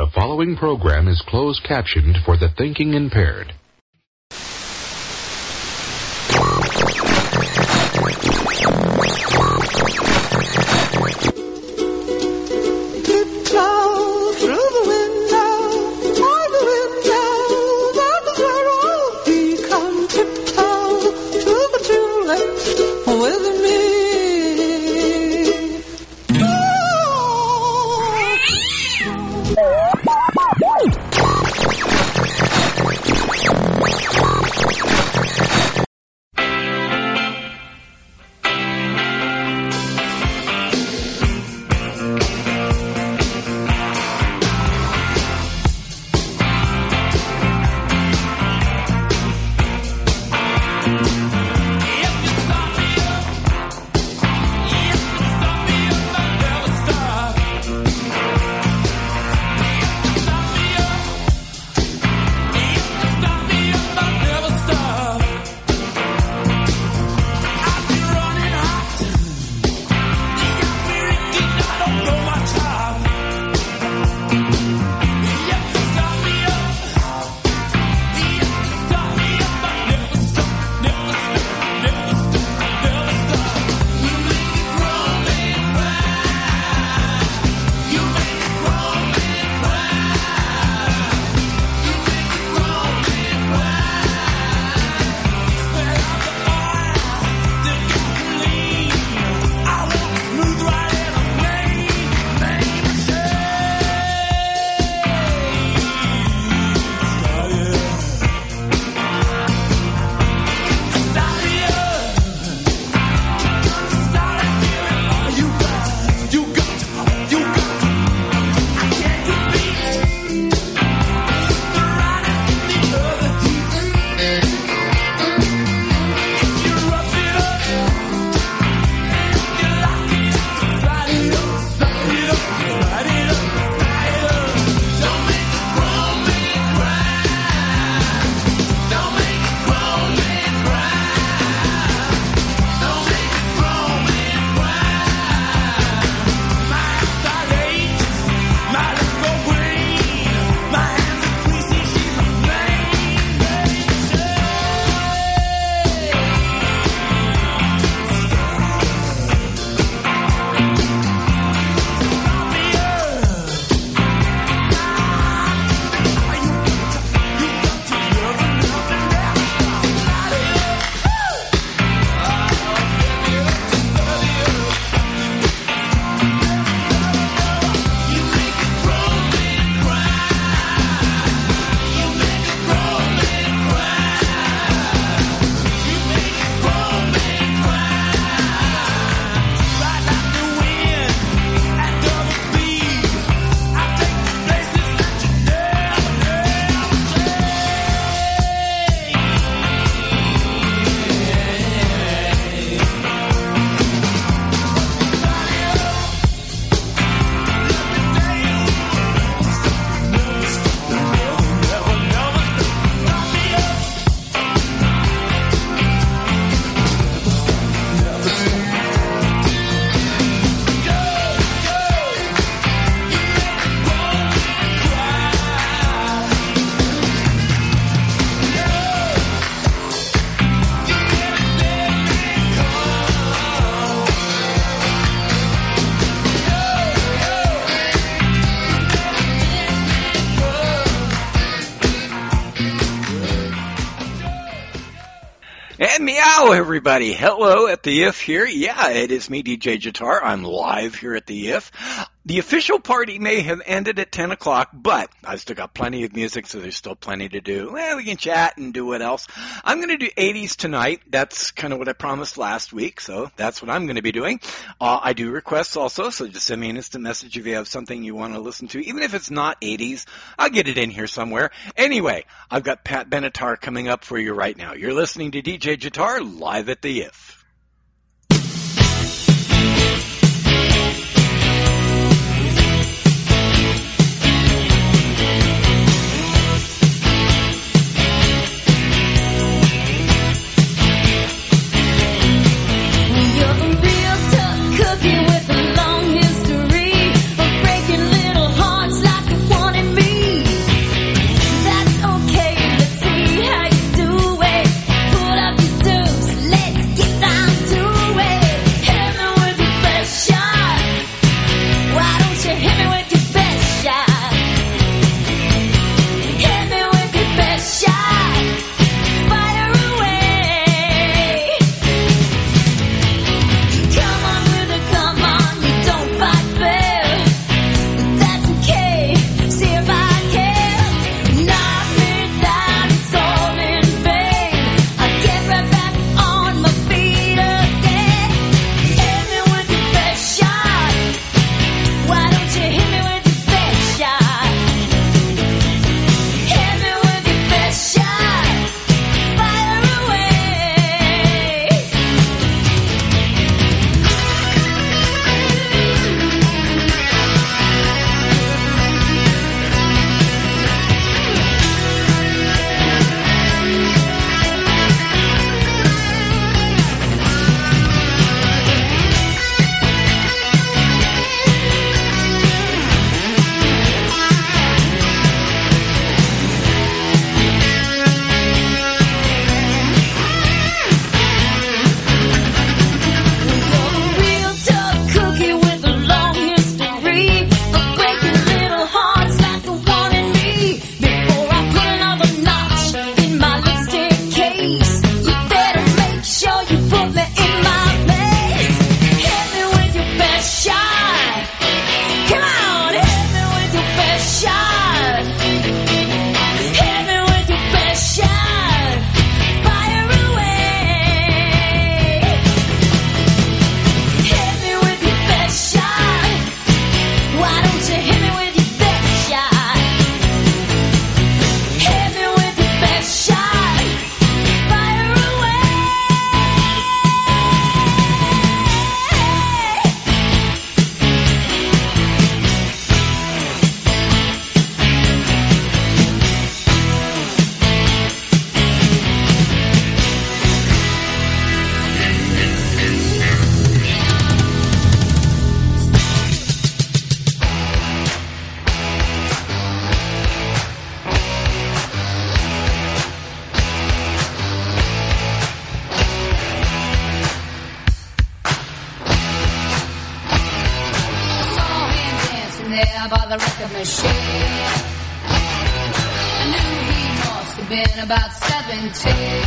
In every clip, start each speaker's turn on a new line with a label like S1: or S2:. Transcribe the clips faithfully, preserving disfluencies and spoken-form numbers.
S1: The following program is closed captioned for the thinking impaired.
S2: Meow, everybody. Hello at the I F here. Yeah, it is me, D J Jatar. I'm live here at the I F. The official party may have ended at ten o'clock, but I've still got plenty of music, so there's still plenty to do. Well, we can chat and do what else. I'm going to do eighties tonight. That's kind of what I promised last week, so that's what I'm going to be doing. Uh, I do requests also, so just send me an instant message if you have something you want to listen to. Even if it's not eighties, I'll get it in here somewhere. Anyway, I've got Pat Benatar coming up for you right now. You're listening to D J Jatar live at the I F.
S3: Cookie with a long history of breaking little hearts like the one in me. have been about seventeen.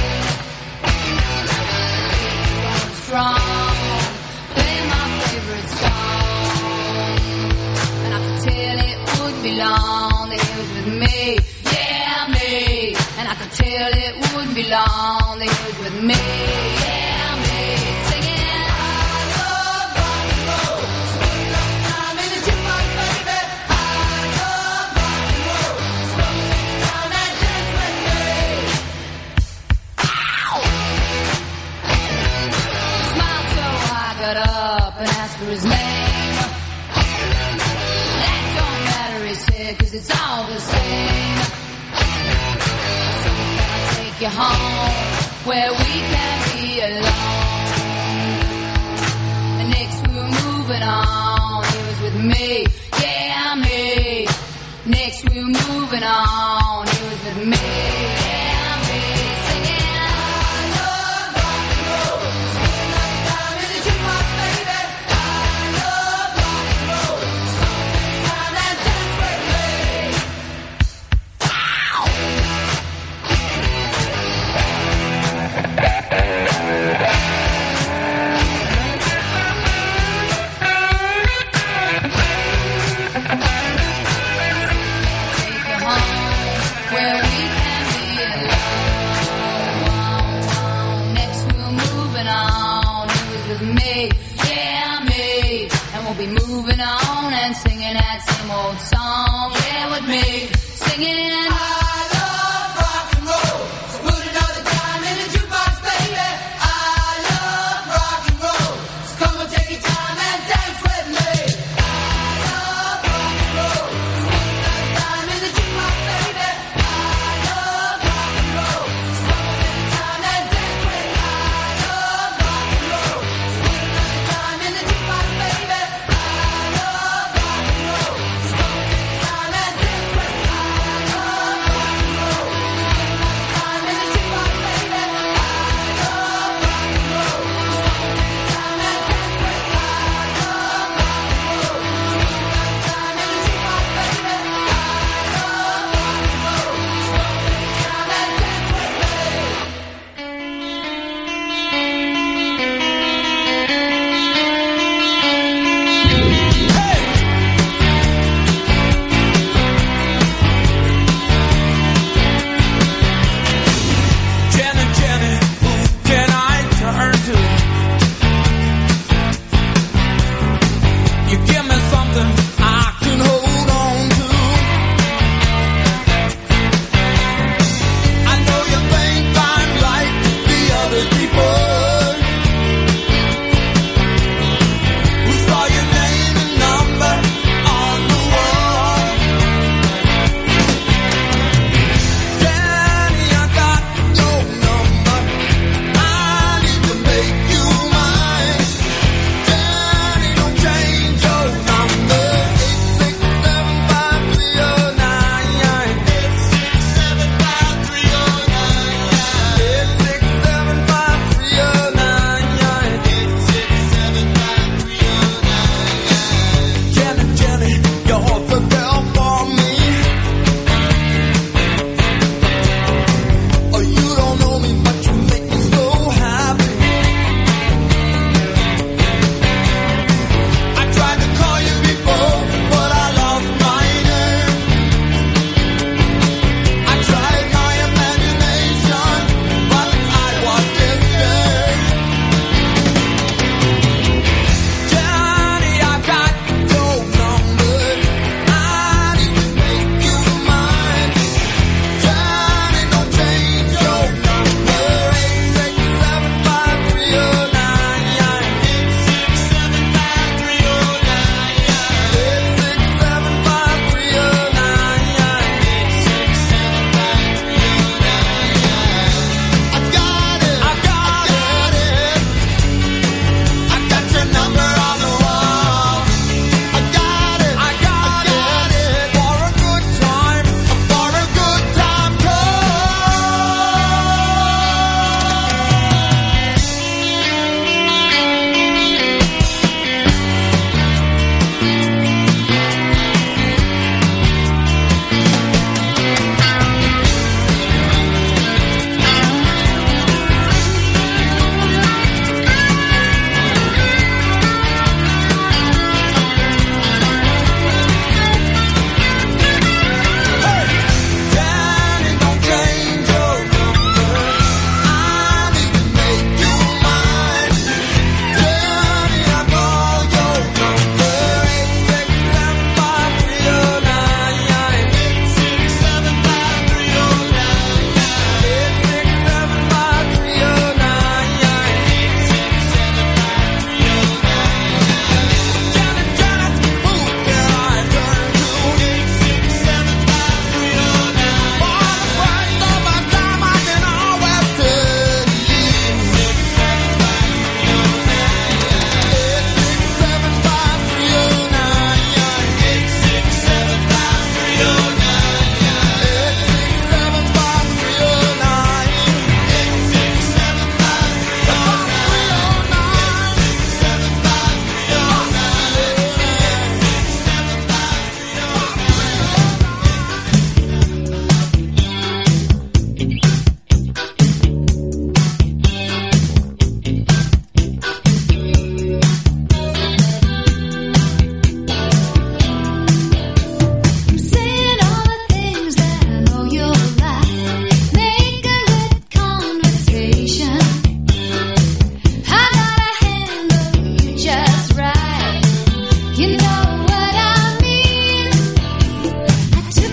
S3: So strong, play my favorite song, and I could tell it would be long that he was with me, yeah me. And I could tell it wouldn't be long that he was with me, yeah me. Singing. Up and asked for his name. That don't matter, he said, cause it's all the same. So can I take you home where we can be alone? And next we were moving on. He was with me, yeah me. Next we were moving on. He was with me, yeah me. Singing. Where we can be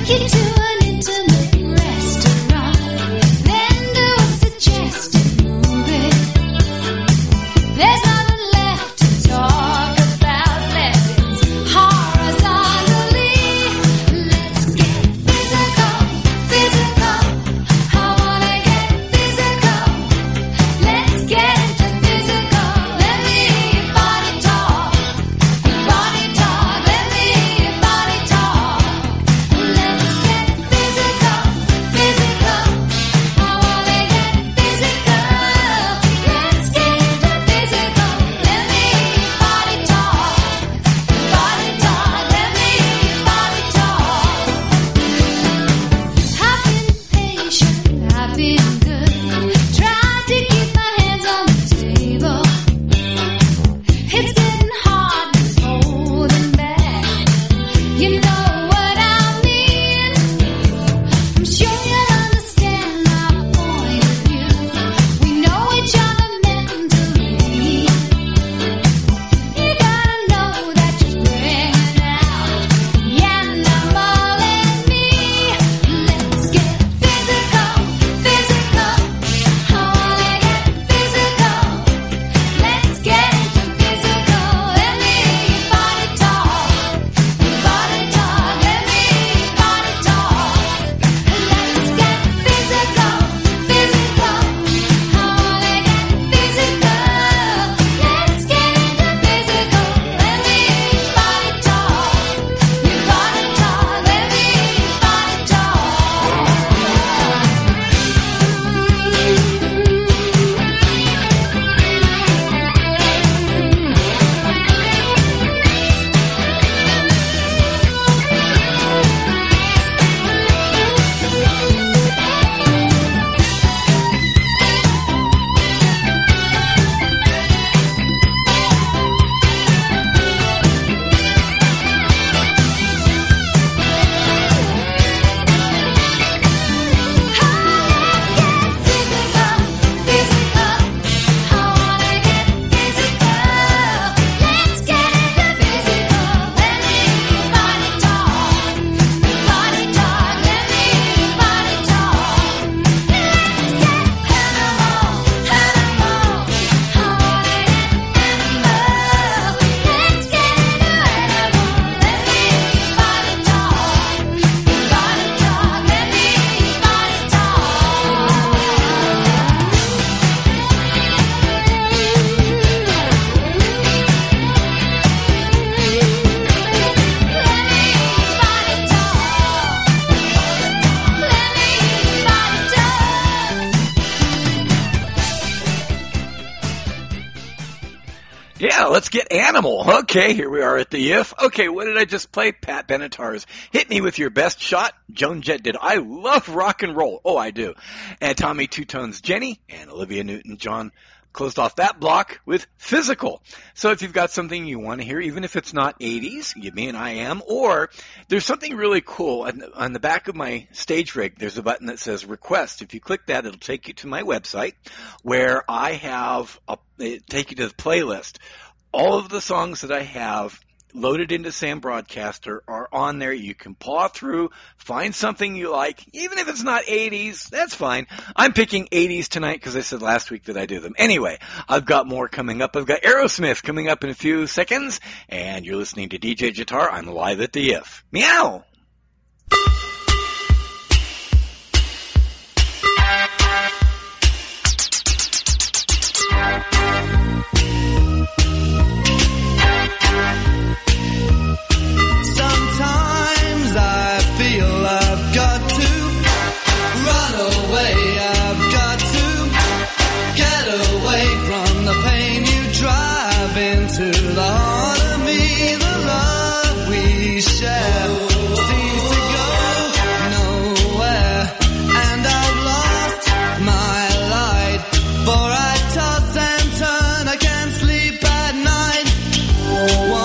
S2: Yeah, let's get animal. Okay, here we are at the If. Okay, what did I just play? Pat Benatar's Hit Me With Your Best Shot. Joan Jett did I Love Rock and Roll. Oh, I do. And Tommy Two Tones Jenny and Olivia Newton-John closed off that block with Physical. So if you've got something you want to hear, even if it's not eighties, give me an I am, or there's something really cool. On the, on the back of my stage rig, there's a button that says Request. If you click that, it'll take you to my website where I have, a, it take you to the playlist. All of the songs that I have loaded into Sam Broadcaster are on there. You can paw through, find something you like, even if it's not eighties, that's fine. I'm picking eighties tonight because I said last week that I do them. Anyway, I've got more coming up. I've got Aerosmith coming up in a few seconds, and you're listening to D J Jatar. I'm live at the If. Meow!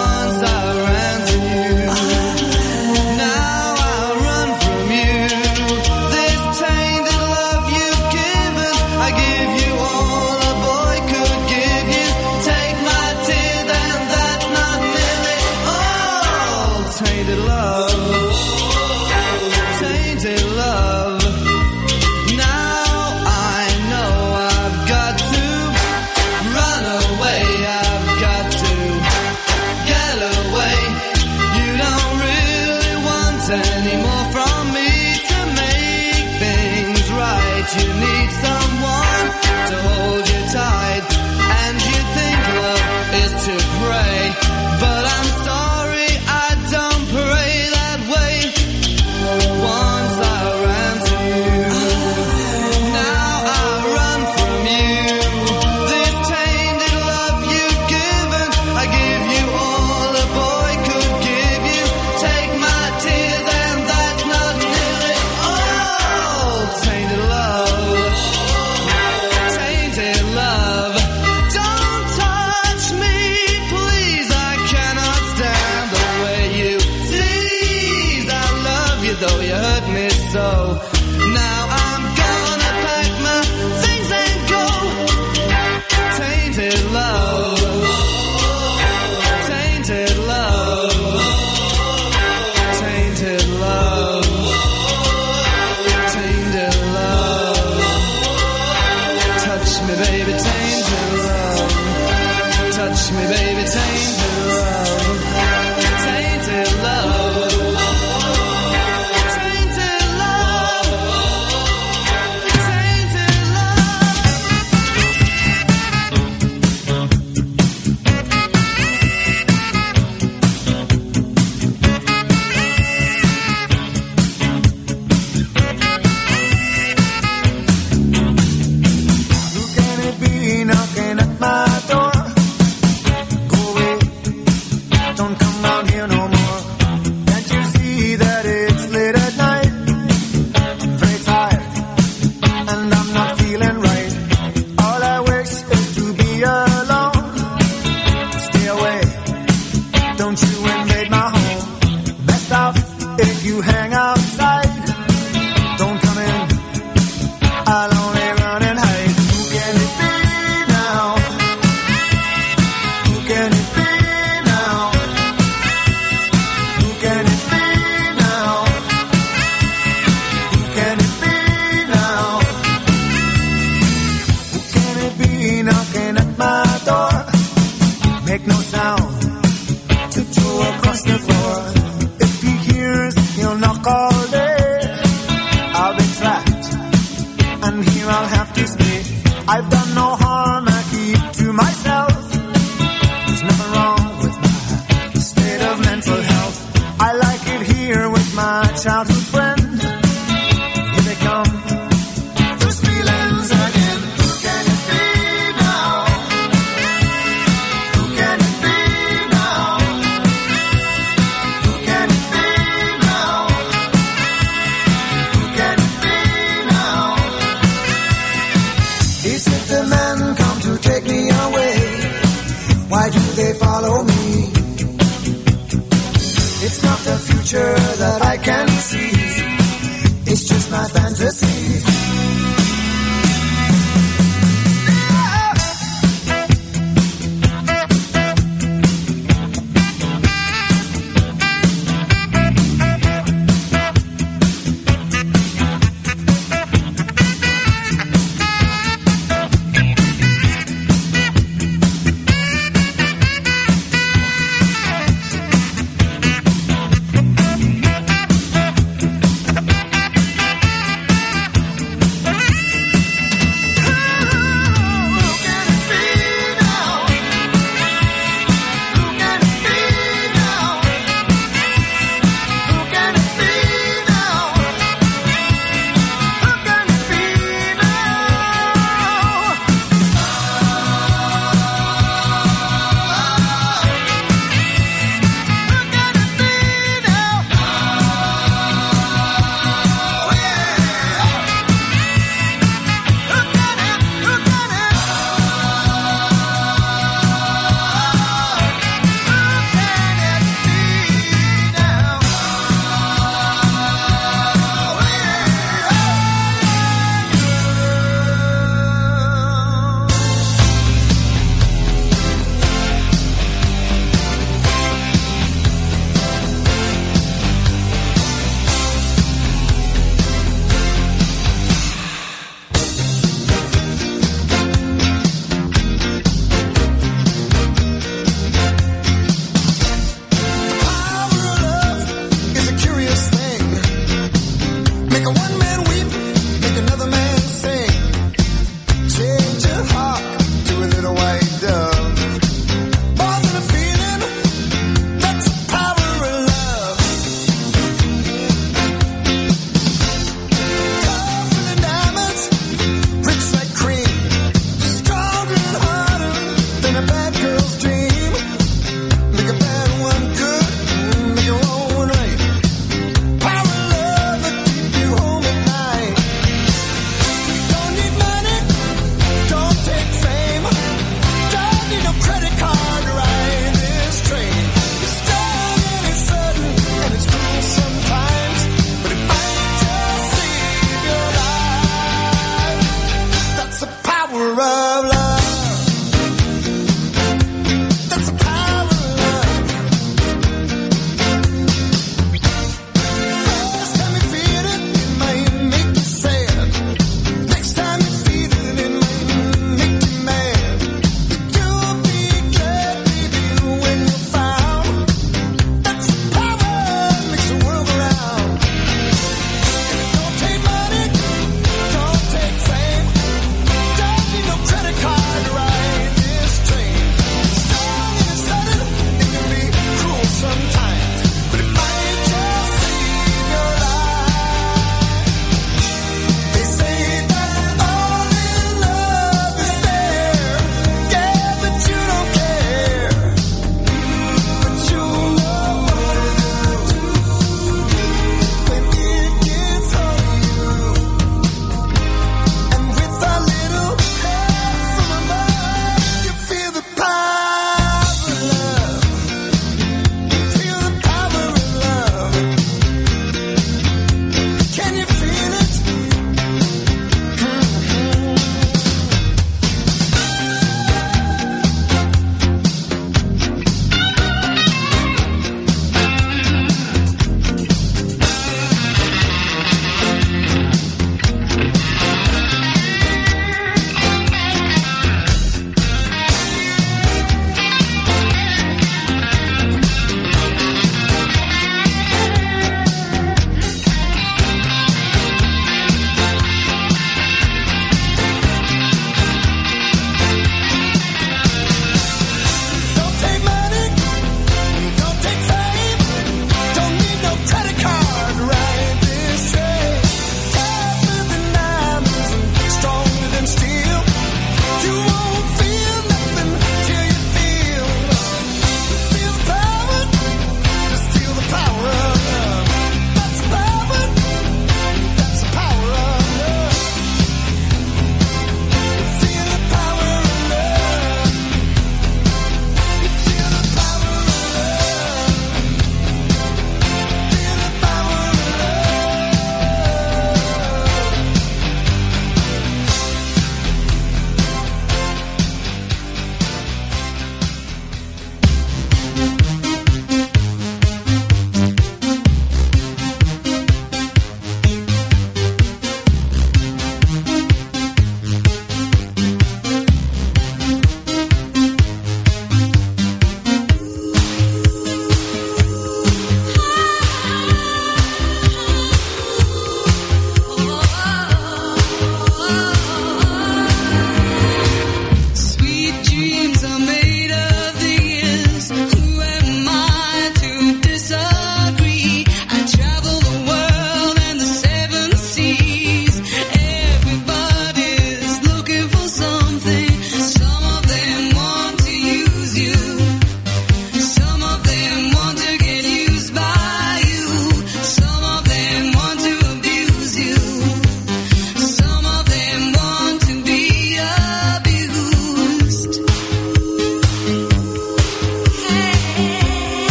S4: You you need someone to hold you tight, and you think love is to pray, but I'm sorry, I don't pray that way. Once I ran to you, now I run from you. This tainted love you've given, I give you all a boy could give you. Take my tears and that's not nearly all. Tainted love, tainted love. Don't touch me, please, I cannot stand the way you tease. I love you though you hurt me so. Now I'm gonna pack my things and go. Tainted love, tainted love, tainted love, tainted love. Touch me, baby, tainted love. Touch me, baby, tainted love. Tainted love. Tainted love. Tainted Who can it be knocking at my door? Go away, don't come round here no more. Can't you see that it's late at night? I'm very tired, and I'm not feeling right. All I wish is to be alone. Stay away, don't you invade my home. Best off if you hang outside. Don't come in, I'll only run and hide. Who can it be now? Who can it be now? Who can it be now? Who can it be now? Who can it be knocking at my door? Make no sound, tiptoe across the floor. If he hears, he'll knock all day. I'll be trapped, and here I'll have to stay. I've done no harm, I keep to myself. There's nothing wrong with my state of mental health. I like it here with my childhood friend. Here they come, those feelings again. Who can it be now? Who can it be now? Who can it be now? Who can it be now? He said the men come to take me away. Why do they follow me? It's not the future that I can see. It's just my fantasy. Make a one man weep, make another man say.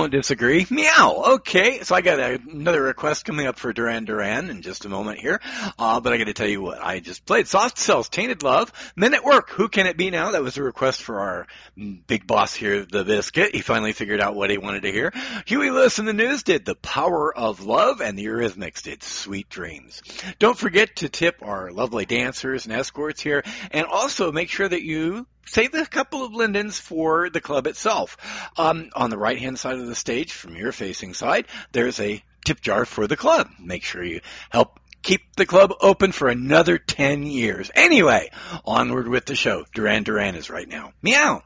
S2: don't disagree. Meow. Okay, so I got a, another request coming up for Duran Duran in just a moment here. Uh, but I got to tell you what I just played. Soft Cells, Tainted Love, Men at Work. Who Can It Be Now? That was a request for our big boss here, the Biscuit. He finally figured out what he wanted to hear. Huey Lewis and the News did The Power of Love, and the Eurythmics did Sweet Dreams. Don't forget to tip our lovely dancers and escorts here, and also make sure that you save a couple of lindens for the club itself. Um, on the right-hand side of the stage, from your facing side, there's a tip jar for the club. Make sure you help keep the club open for another ten years. Anyway, onward with the show. Duran Duran is right now. Meow.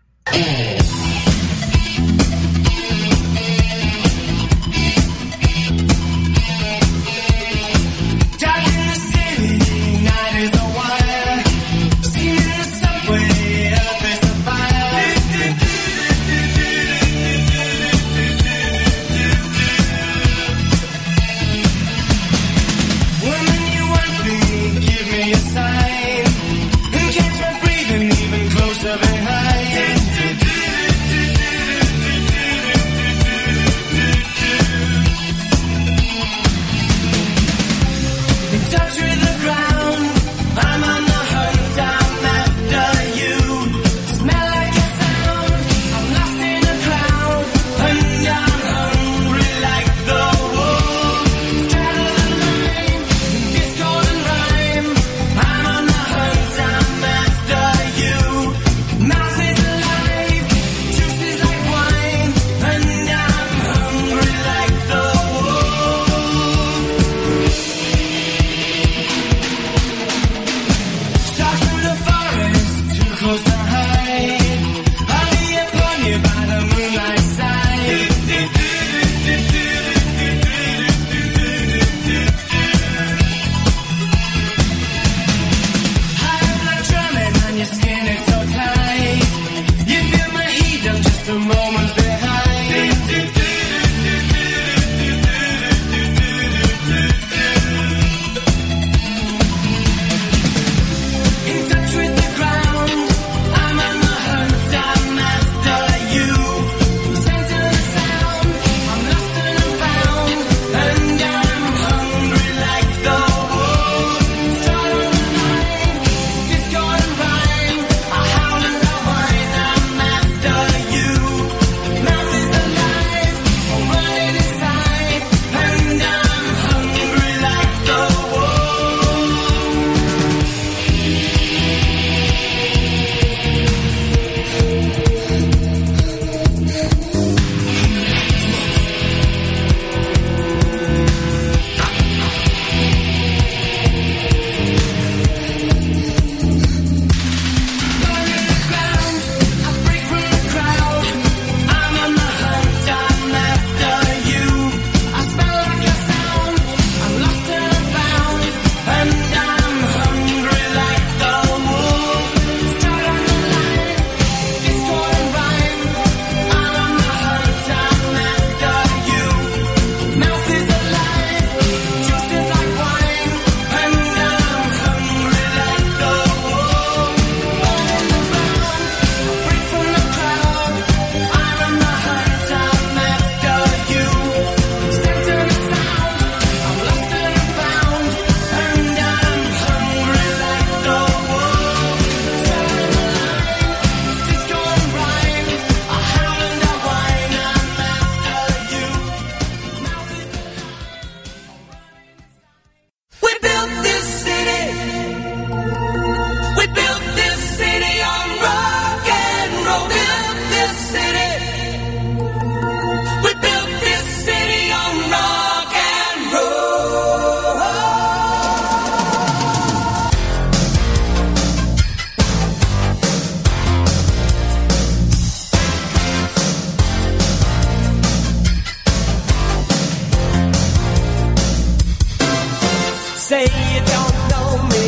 S5: Say you don't know me,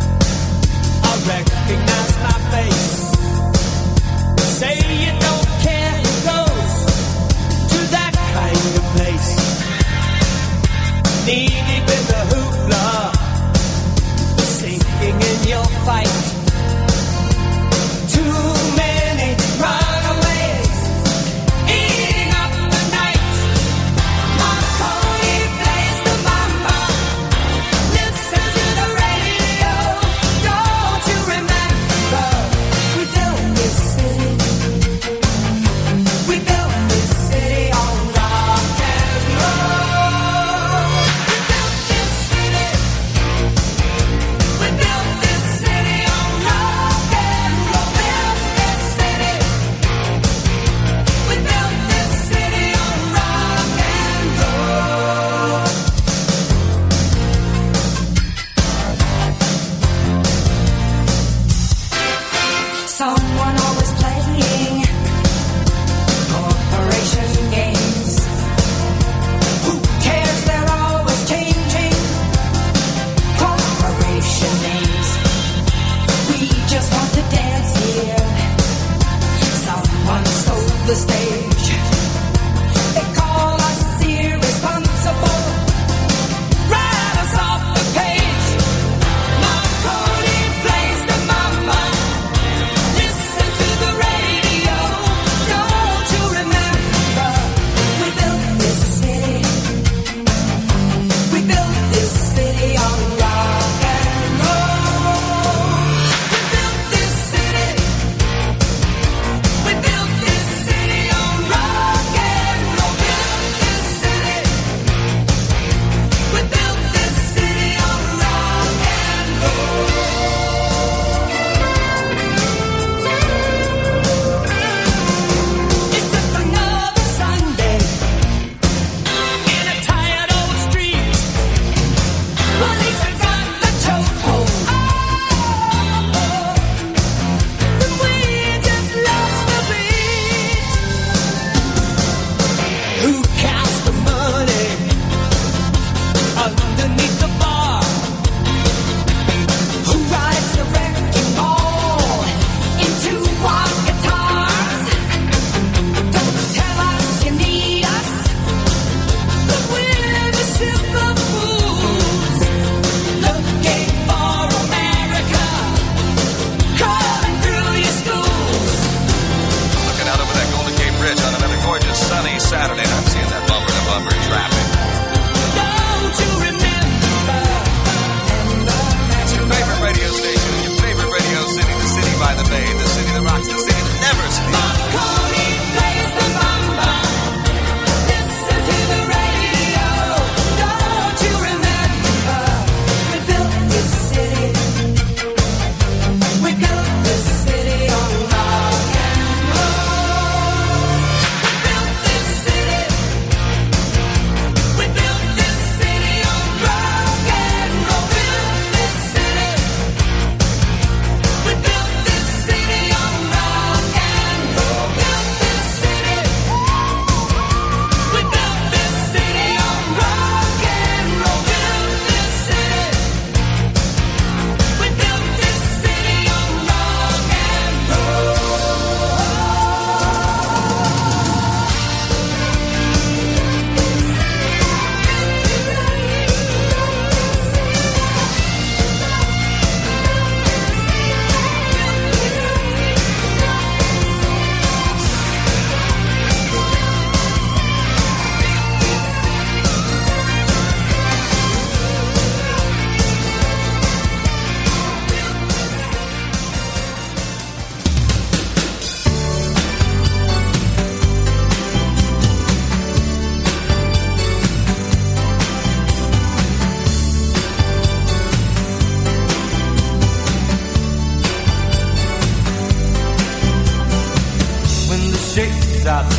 S5: I recognize my face. Say you don't care who goes to that kind of place. Knee deep in the hoopla, sinking in your fight. Too many runaways, eating up the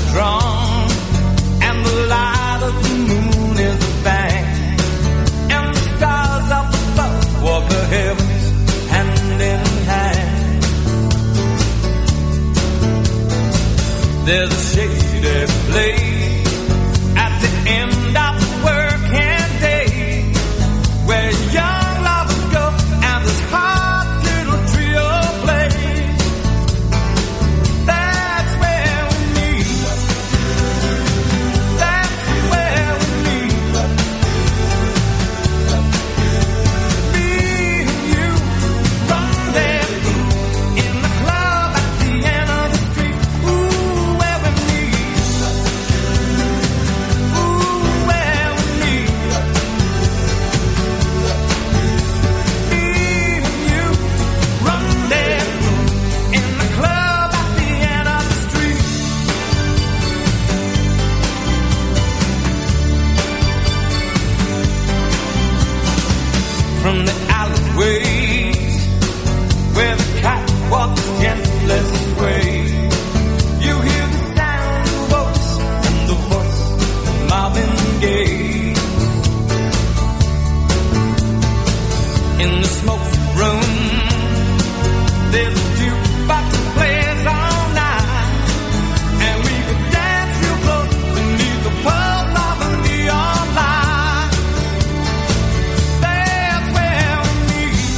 S4: strong, and the light of the moon is a bank, and the stars up above walk the heavens hand in hand. There's a shady place at the end of the working day, where young lovers go and this hot little trio plays. That's where we meet. That's where we meet. Me and you, rendezvous in the club at the end of the street. Ooh, where we meet. Ooh, where we meet. Me and you, rendezvous in the club at the end of the street. From the alleyways where the cat walks gentlest way, you hear the sound of oats and the voice of Marvin Gaye. In the smoke room, there's a jukebox that plays all night, and we could dance real close beneath the pulse of a neon light. That's where we meet.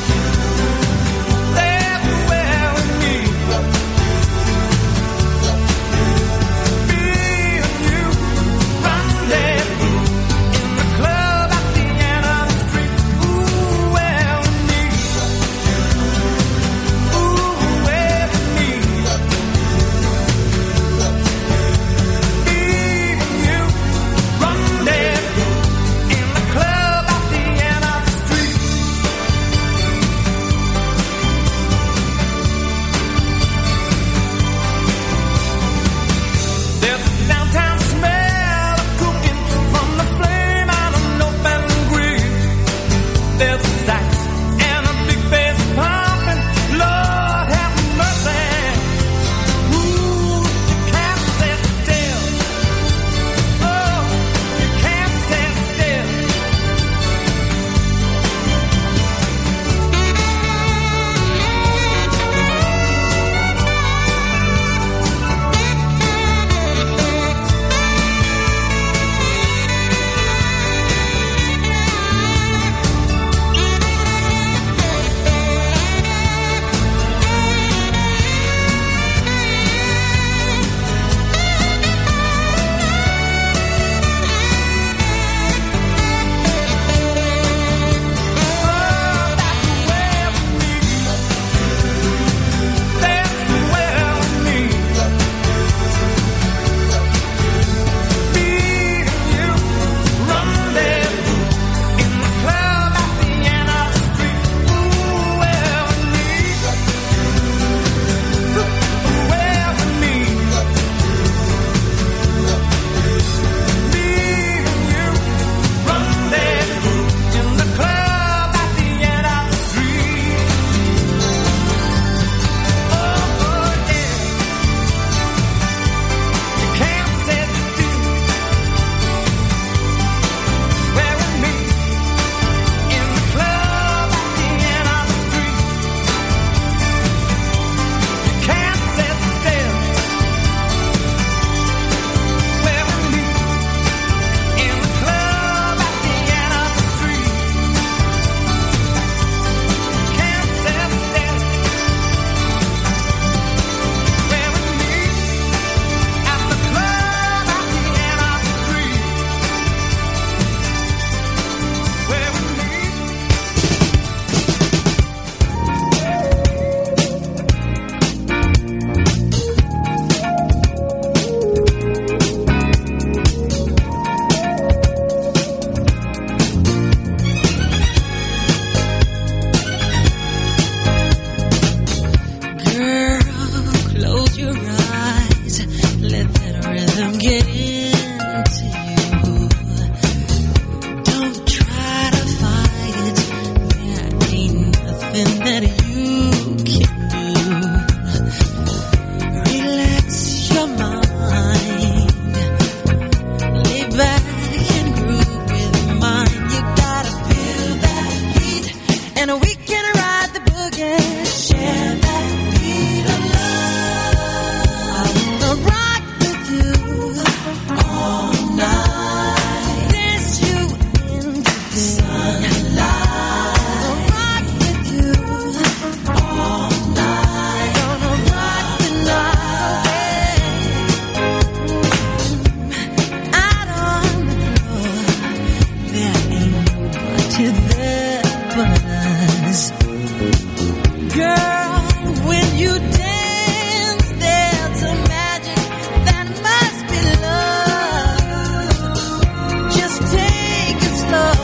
S4: That's where we meet. Me and you, rendezvous in the club at the end of the street. Ooh, where we meet.
S6: to the buzz. Girl, when you dance, there's a magic that must be love. Just take it slow.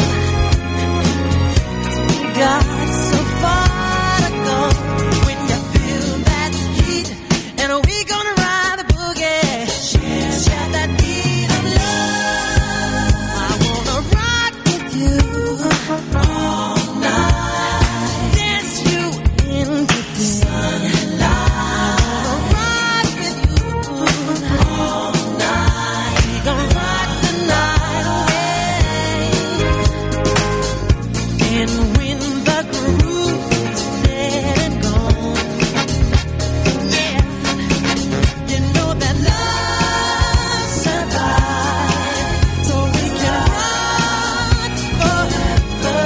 S6: We got so far to go. When you feel that heat, and we gonna ride a boogie, share that beat of love. I wanna rock with you all night, dance you into the sunlight. I wanna rock with you all night. We gonna rock the night away. And when the groove is dead and gone, yeah, you know that love survives, so we can rock forever.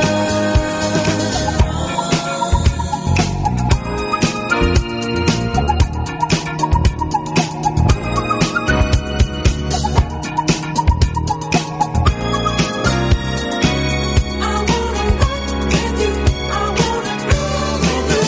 S6: I wanna rock with you. I wanna groove with you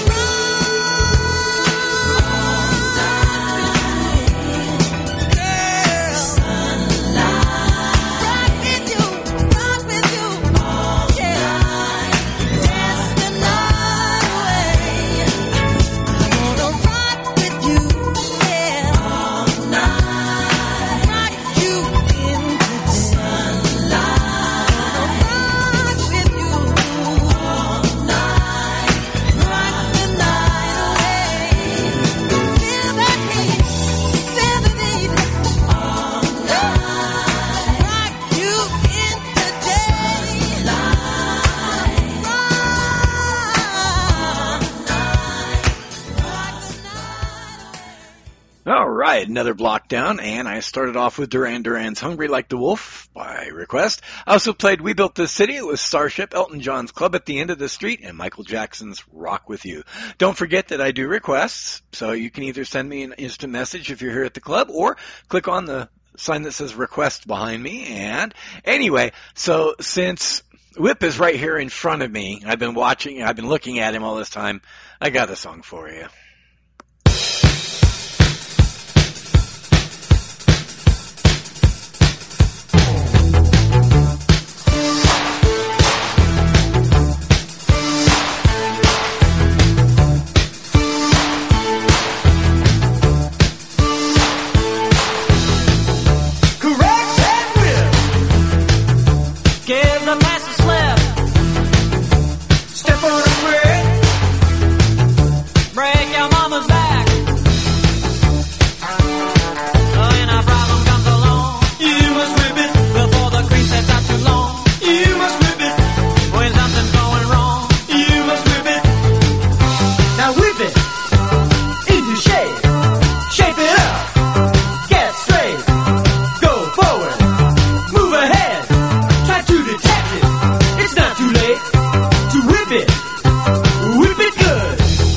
S6: all night, girl. Sunlight, rock with you, rock with you all night, dance the night away. I wanna rock with you, yeah, all night, rock you into the sunlight. Rock with you all night, rock the night away. Feel that heat, feel the beat all night. Rock you into daylight.
S2: All right, another block down, and I started off with Duran Duran's Hungry Like the Wolf by request. I also played We Built This City. It was Starship, Elton John's Club at the End of the Street, and Michael Jackson's Rock With You. Don't forget that I do requests, so you can either send me an instant message if you're here at the club, or click on the sign that says request behind me. And anyway, so since Whip is right here in front of me, I've been watching, I've been looking at him all this time, I got a song for you.
S5: Correct that whip. Give the pass a slip. Step on a brick. Break your mama's back. Oh, and a problem comes along. You must whip it before the cream sets out too long. You must whip it when something's going wrong. You must whip it. Now whip it into shape. Shape it up. Get straight. Go forward. Move ahead. Try to detect it. It's not too late to whip it. Whip it good.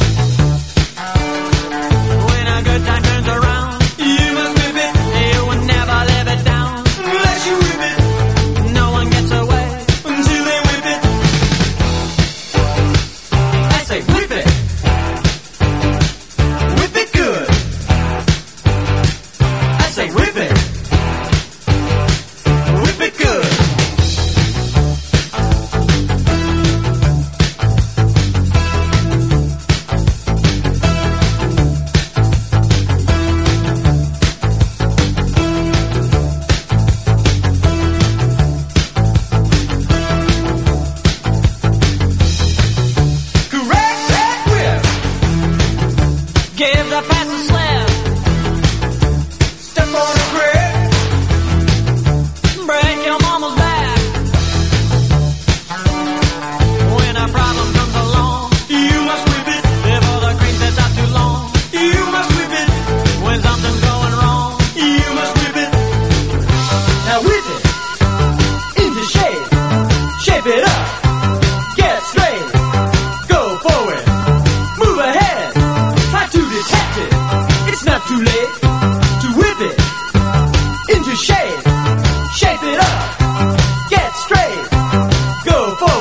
S5: When a good time turns around, you must whip it. You will never live it down. Unless you whip it. No one gets away until they whip it. I say whip it. Whip it good. I say whip it. Whip it good. Correct that whip. Give the pass a slip. Step on a brick. Break your mama's back. When a problem comes along, you must whip it before the cream sets out too long. You must whip it when something's going wrong. You must whip it. Now whip it into shape. Shape it up. Get straight. Go forward. Move ahead. Try to detect it. It's not too late to whip it into shape. Shape it up. Get straight. Go forward.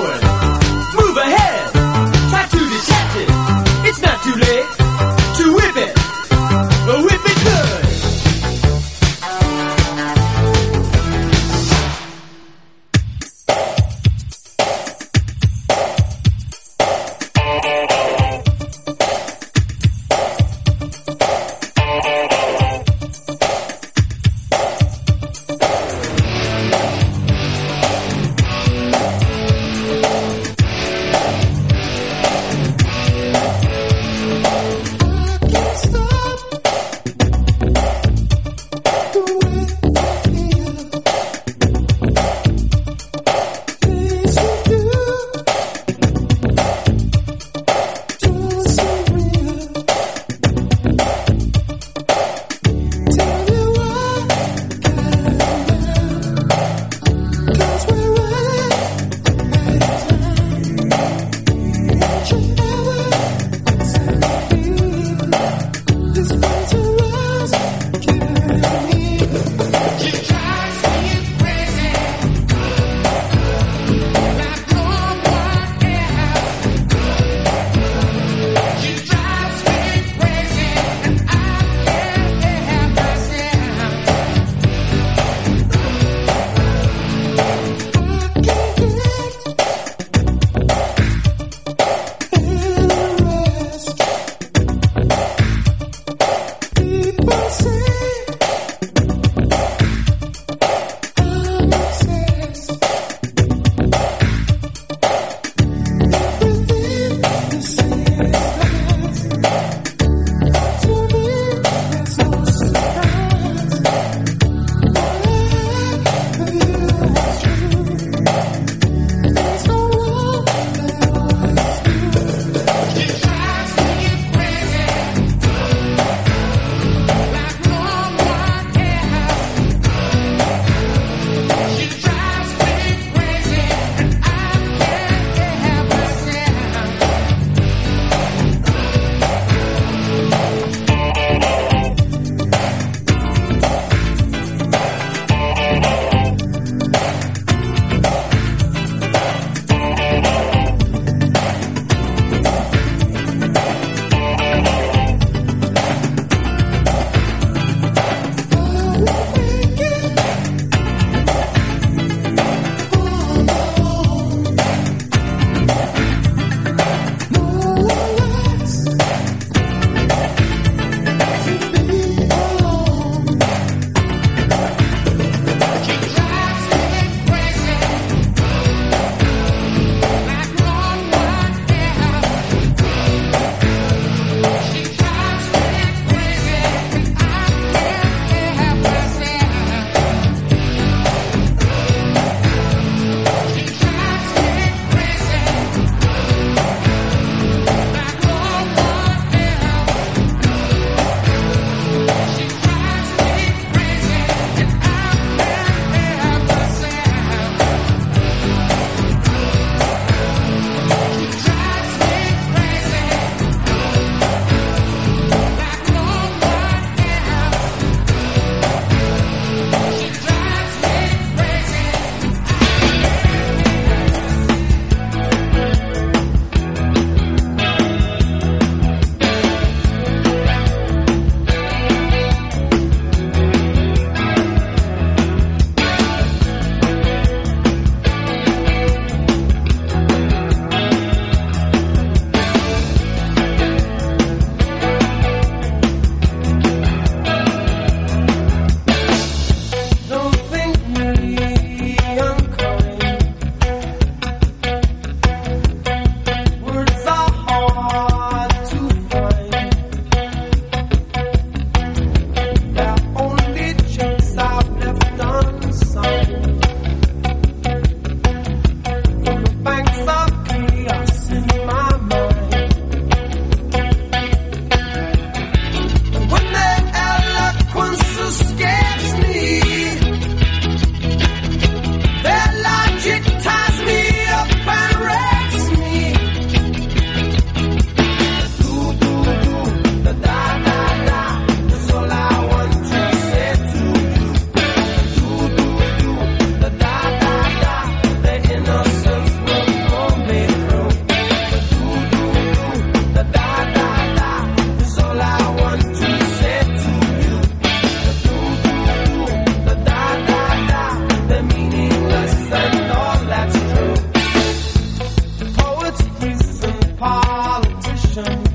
S4: emotions.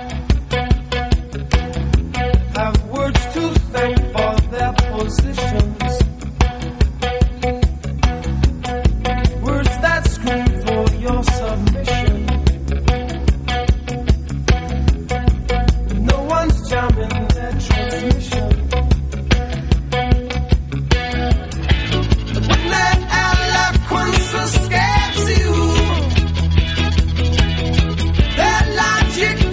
S4: Have words to thank for their positions. Words that scream for your submission. No one's jamming their transmission. When their eloquence escapes you, their logic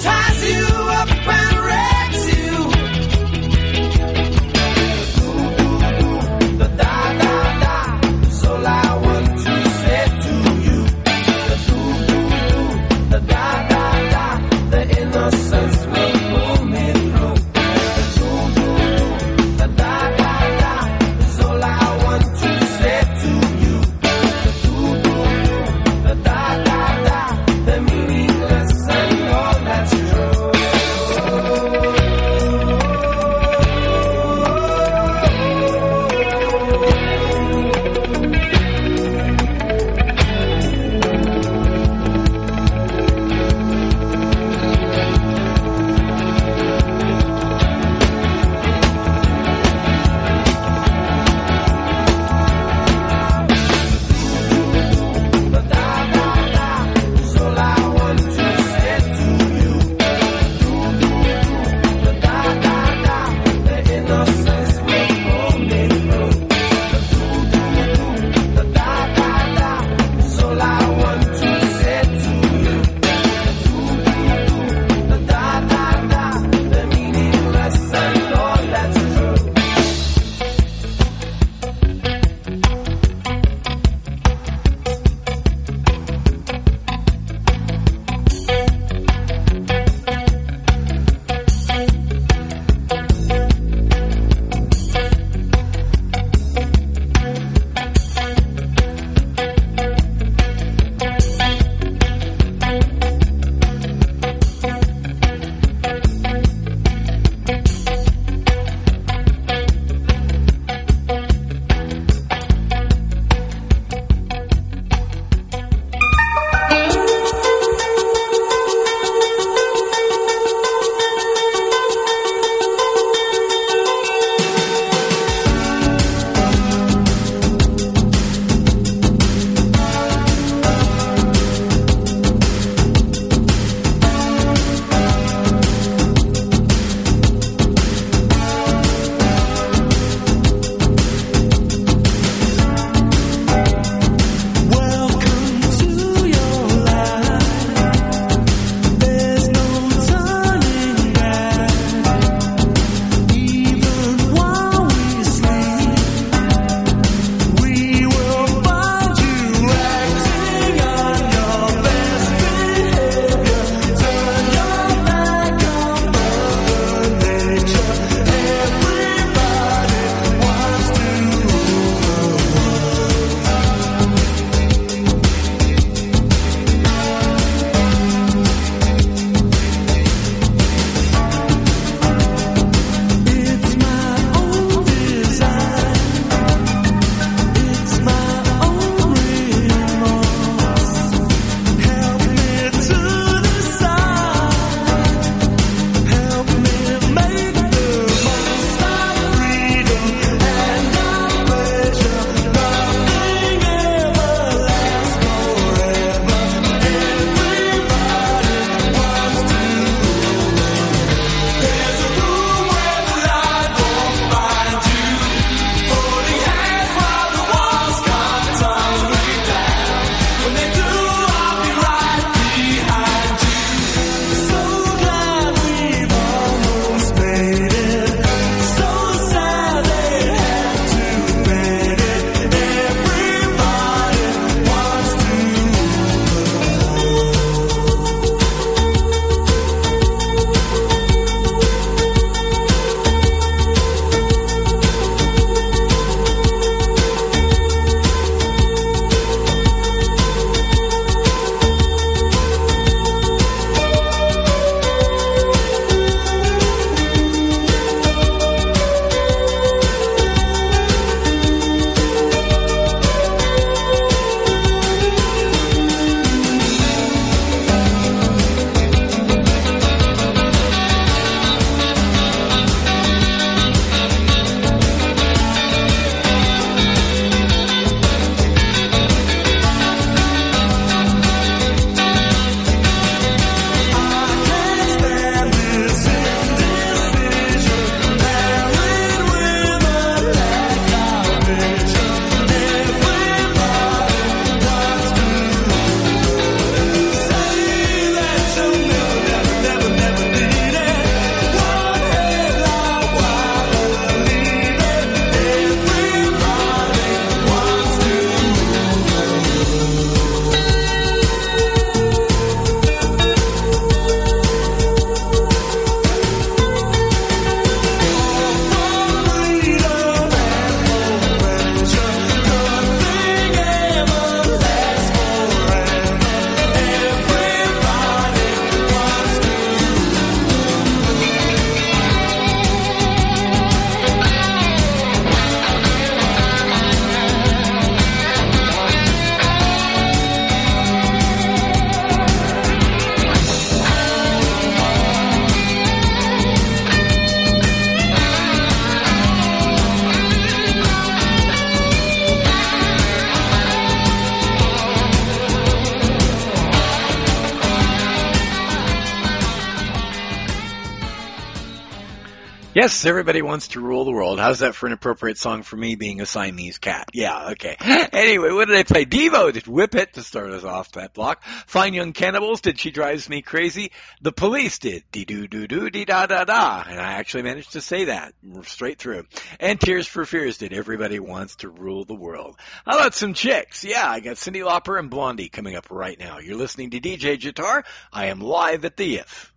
S2: Yes, everybody wants to rule the world. How's that for an appropriate song for me being a Siamese cat? Yeah, okay. Anyway, what did I play? Devo did Whip It to start us off that block. Fine Young Cannibals did She Drives Me Crazy. The Police did Dee-doo-doo-doo-dee-da-da-da. And I actually managed to say that straight through. And Tears for Fears did Everybody Wants to Rule the World. How about some chicks? Yeah, I got Cyndi Lauper and Blondie coming up right now. You're listening to D J Guitar. I am live at the If.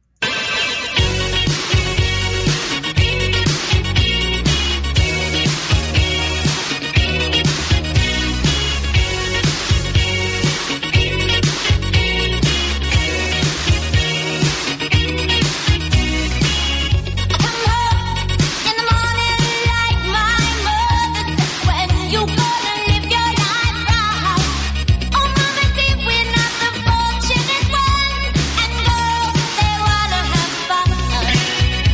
S7: Fortunate ones and girls, they wanna have fun.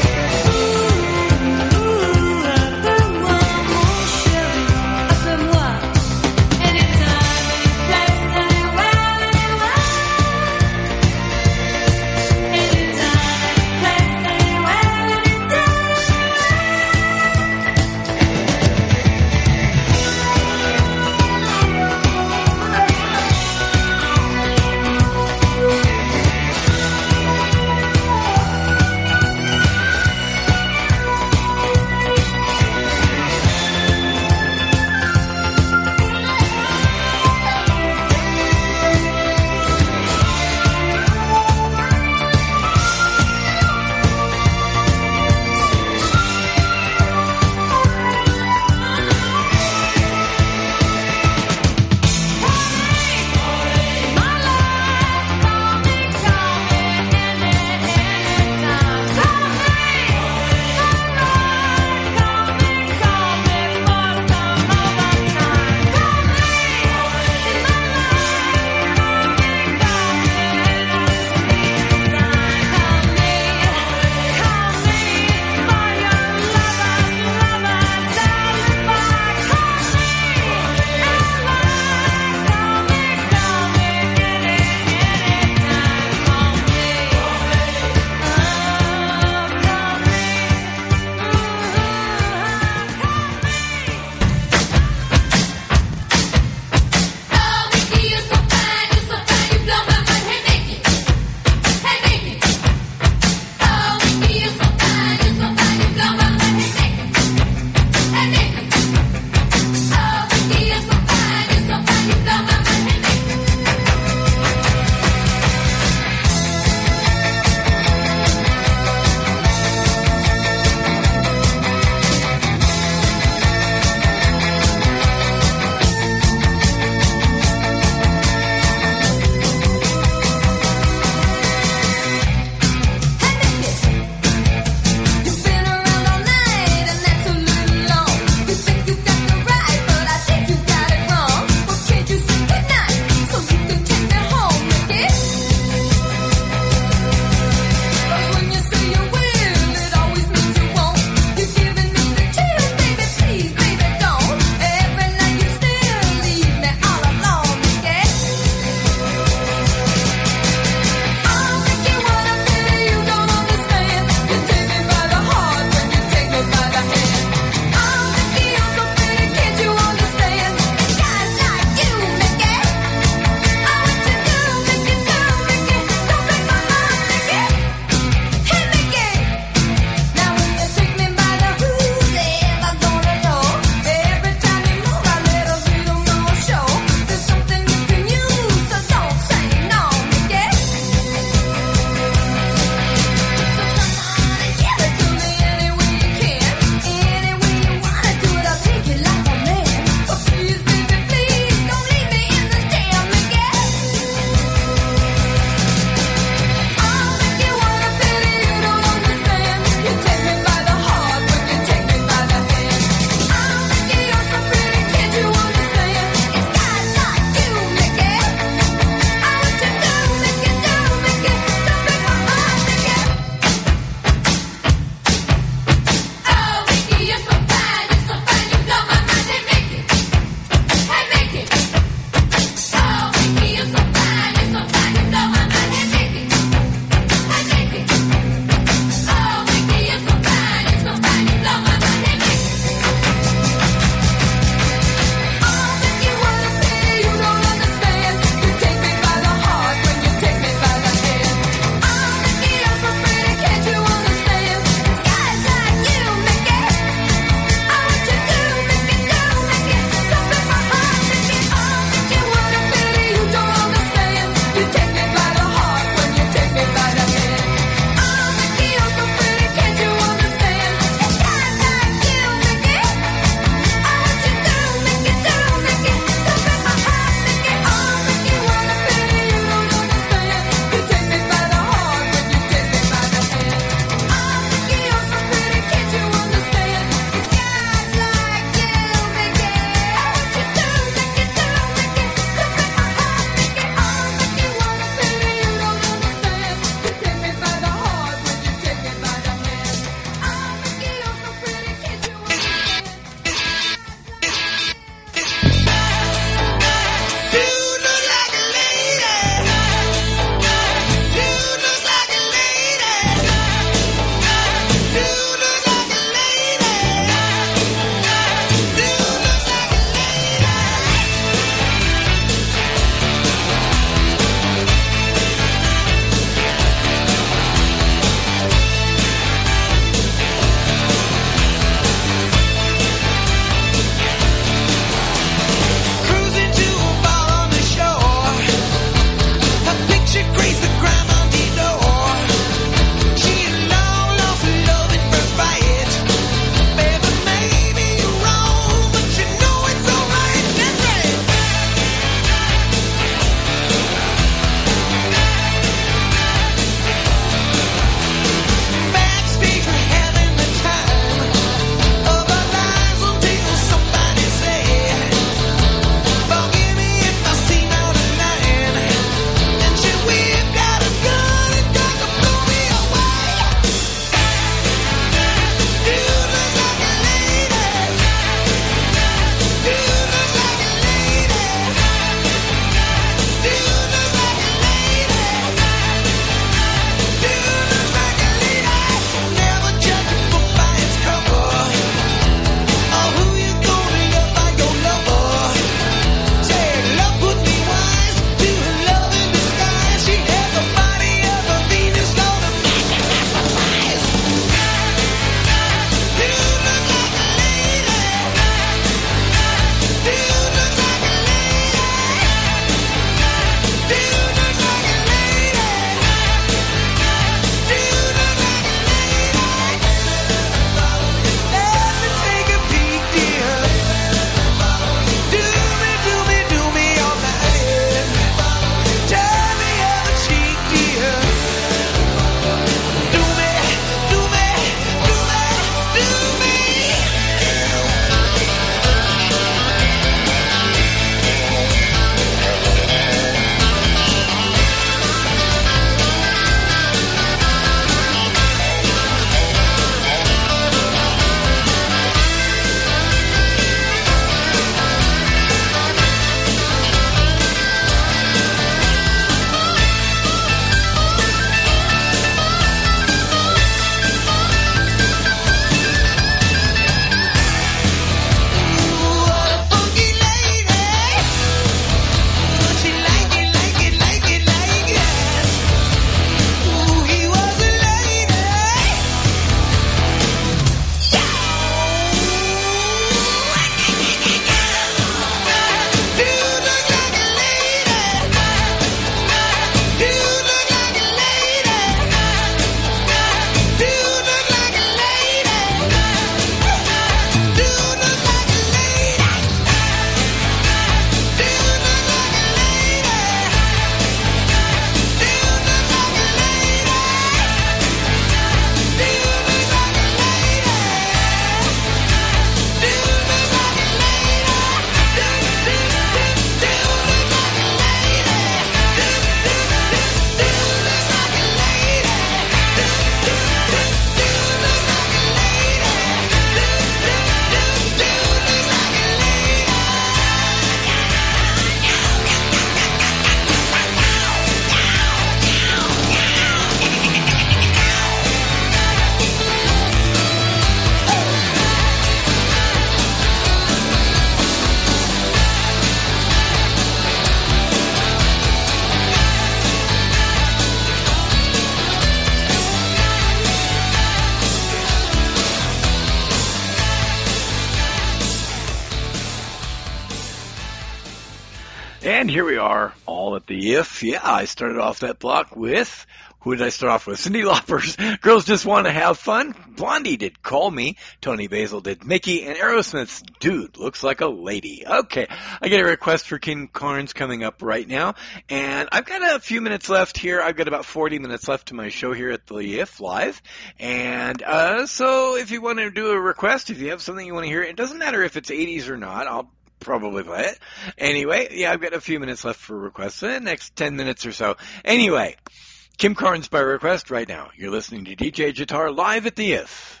S2: And here we are, all at the If. Yeah, I started off that block with, who did I start off with? Cyndi Lauper's Girls Just Want to Have Fun. Blondie did Call Me. Tony Basil did Mickey. And Aerosmith's Dude Looks Like a Lady. Okay, I get a request for Kim Carnes coming up right now. And I've got a few minutes left here. I've got about forty minutes left to my show here at the If Live. And uh so if you want to do a request, if you have something you want to hear, it doesn't matter if it's eighties or not. I'll probably play it. Anyway, yeah, I've got a few minutes left for requests. The next ten minutes or so. Anyway, Kim Carnes by request right now. You're listening to D J Jatar live at the If.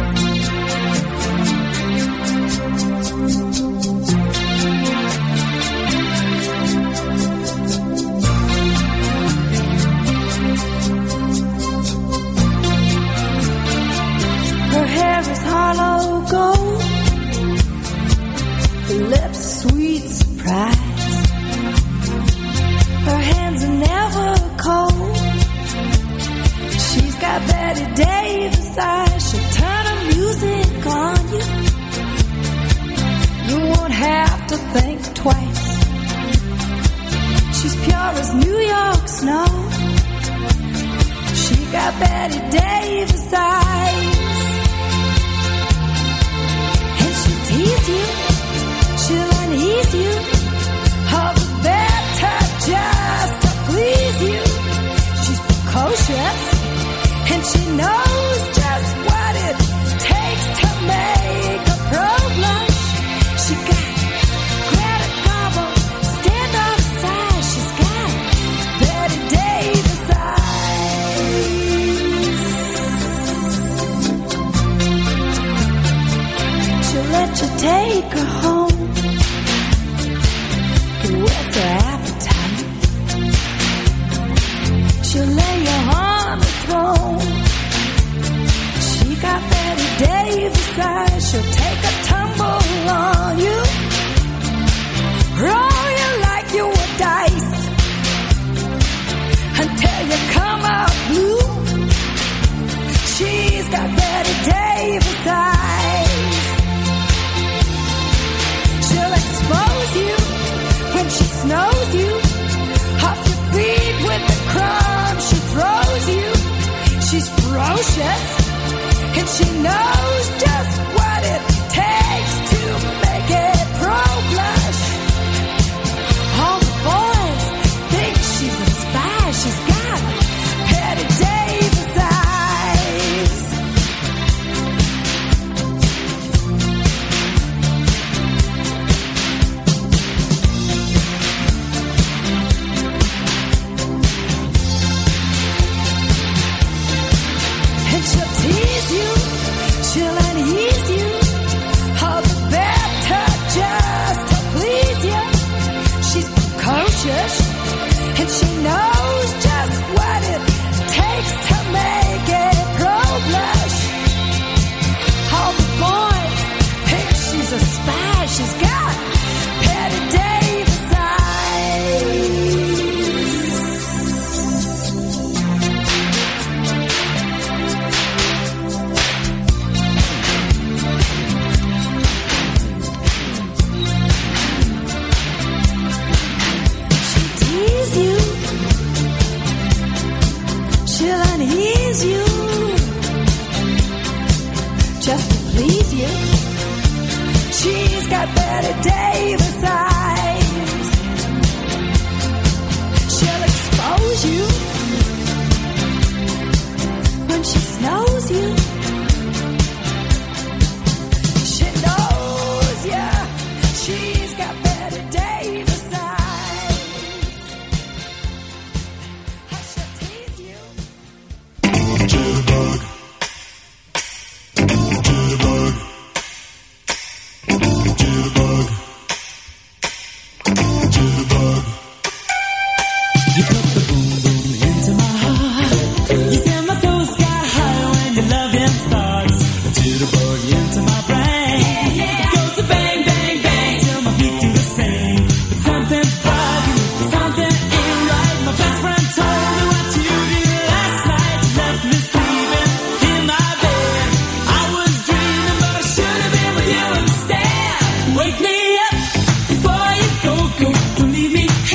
S6: Her hair is hollow gold, her lips sweet surprise, her hands are never cold. She's got Betty Davis eyes. She'll turn her music on you. You won't have to think twice. She's pure as New York snow. She got Betty Davis eyes. And she'll tease you, she'll unease you, all the better just to please you. She's precocious, and she knows just what it takes to make a pro blush. She got Greta Garbo, stand off side. She's got Betty Davis eyes. She'll let you take her home. What's her appetite? She'll lay you on the throne. She got Betty Davis eyes. She'll take a tumble on you, roll you like you were dice, until you come out blue. She's got Betty Davis eyes. She'll expose you when she snows you, off your feet with the crumbs she throws you. She's ferocious, and she knows just what it takes to make it pro blush. All the boys think she's a spy. She's got Betty Davis eyes. And she'll tease you, she'll unease you, all the better just to please you. She's precocious, and she knows just what it takes to make it pro blush. All the boys think she's a spy. She's got Betty Davis eyes. She'll unease you, just to please you. She's got Betty Davis eyes. She'll expose you when she snows you. She knows ya. She's got Betty Davis eyes. She'll tease you.
S4: Jitterbug. Jitterbug. Jitterbug. Jitterbug.
S5: You put the boom boom into my heart. You send my soul sky high when your loving starts. A jitterbug into my brain. It goes to bang, bang, bang till my feet do the same. But something's bugging, something ain't right. My best friend told me what you did last night. You left me sleeping in my bed. I was dreaming, but I should have been with you instead. Wake me up before you go, go. Don't leave me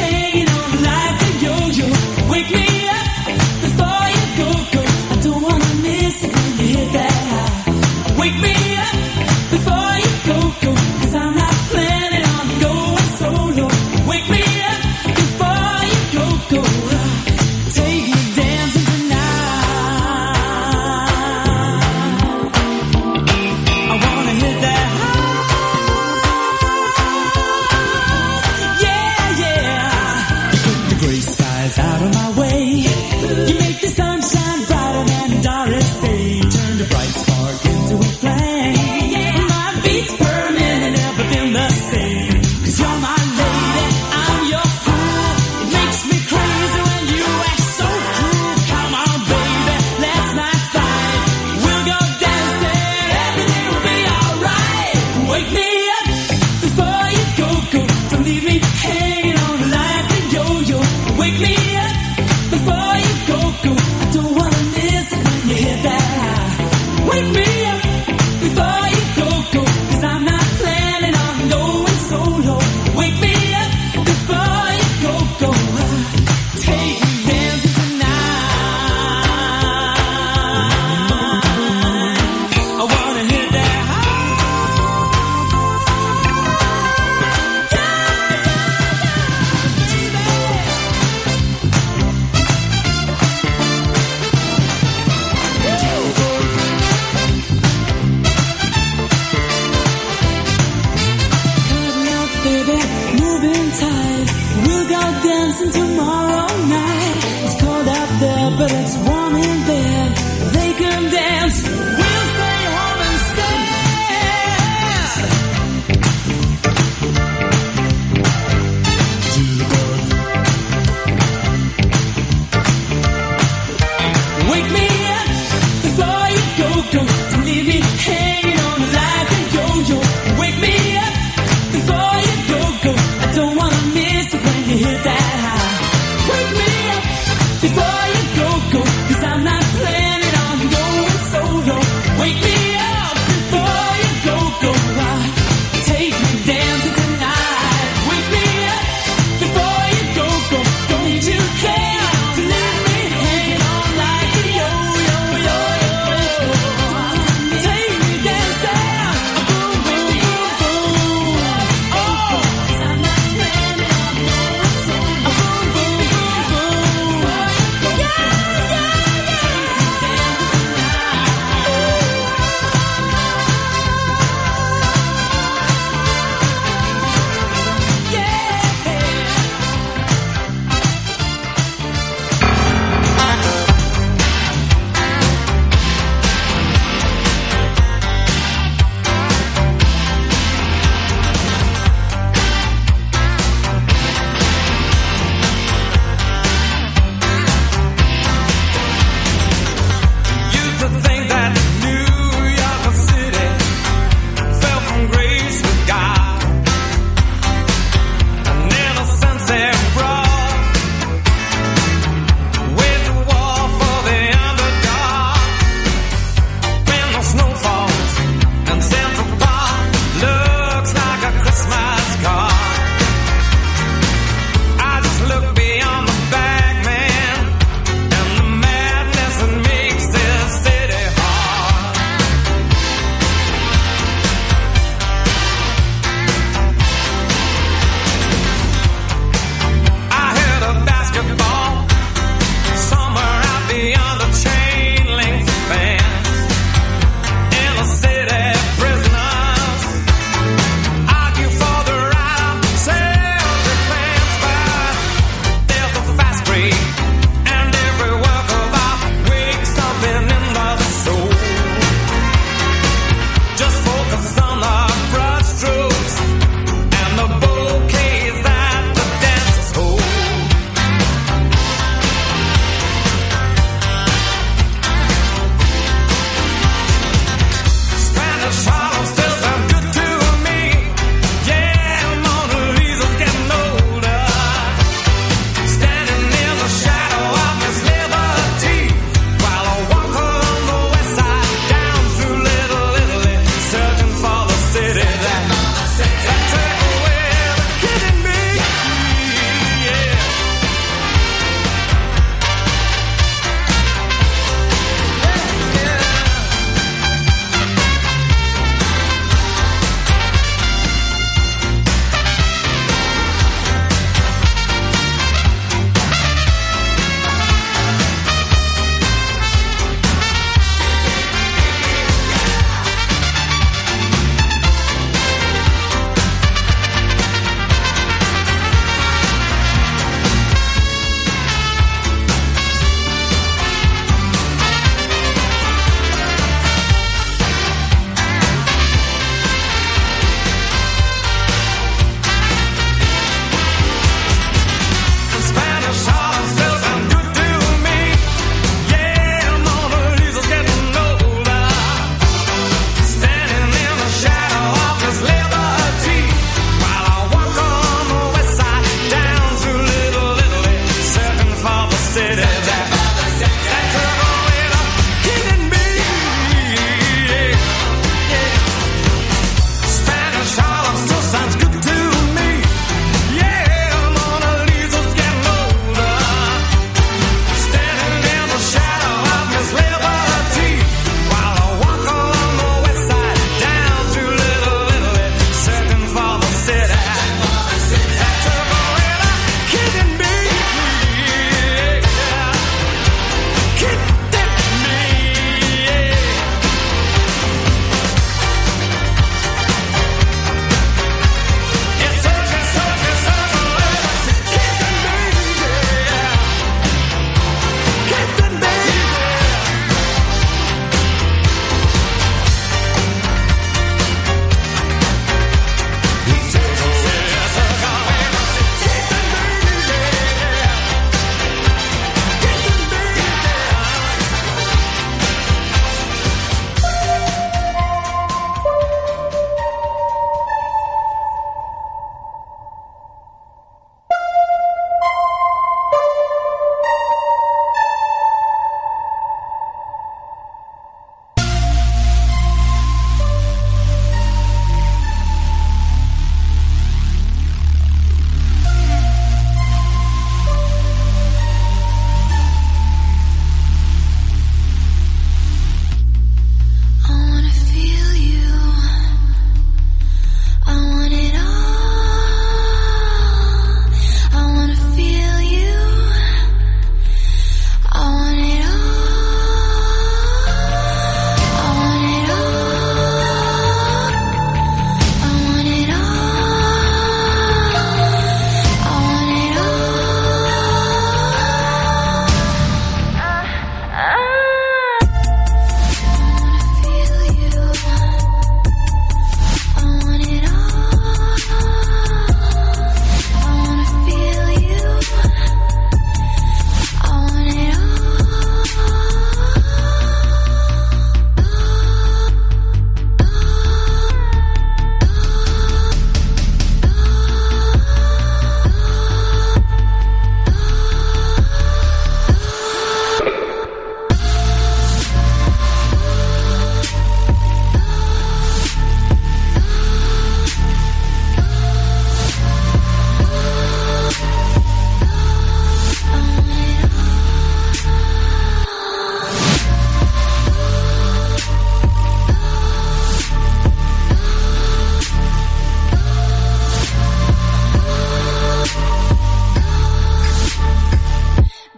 S5: before you go, go, 'cause I'm not planning on going solo. Wake me up before you go, go, why? Take me dancing tonight. Wake me up before you go, go, don't you care to leave me hanging on like a yo-yo, yo-yo. Take me dancing, boom, boom, boom, boom. Oh, 'cause I'm not planning on going solo. Boom, boom, boom, boom.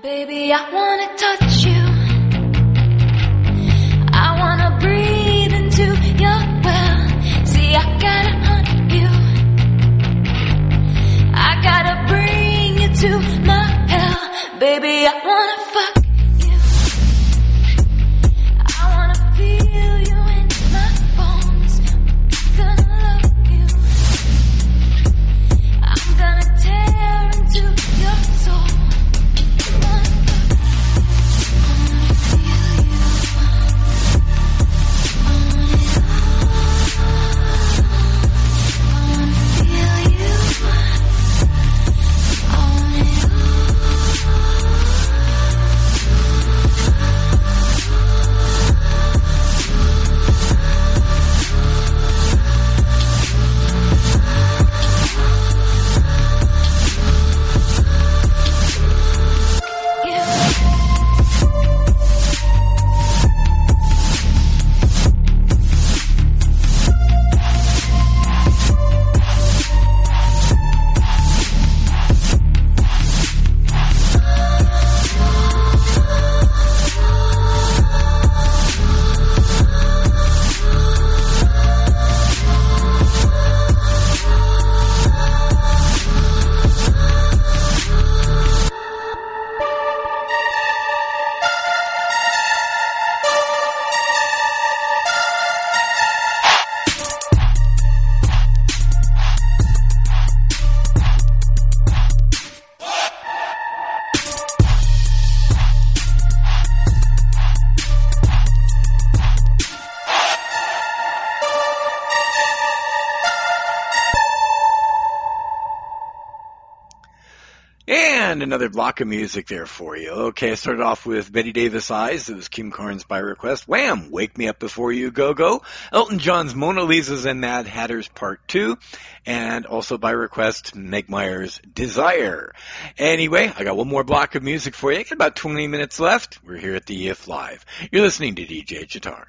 S3: Baby, I wanna touch you. I wanna breathe into your well. See, I gotta hunt you. I gotta bring you to my hell. Baby, I wanna fuck you. I wanna feel you in my bones. Gonna love you. I'm gonna tear into your soul.
S2: Another block of music there for you. Okay, I started off with Betty Davis Eyes. It was Kim Carnes by request. Wham! Wake Me Up Before You Go Go. Elton John's Mona Lisa's and Mad Hatters Part two. And also by request, Meg Myers' Desire. Anyway, I got one more block of music for you. I got about twenty minutes left. We're here at the I F Live. You're listening to D J Jatar.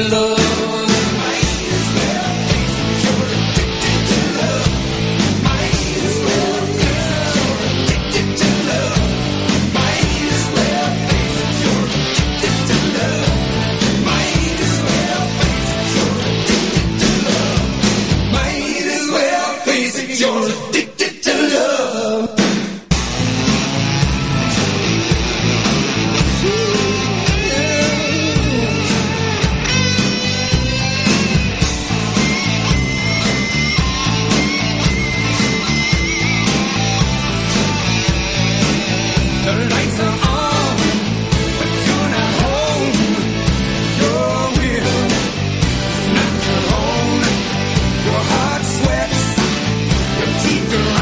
S7: Love.
S4: you're addicted to love. The lights are on, but you're not home. Your will is not your own. Your heart sweats, your teeth are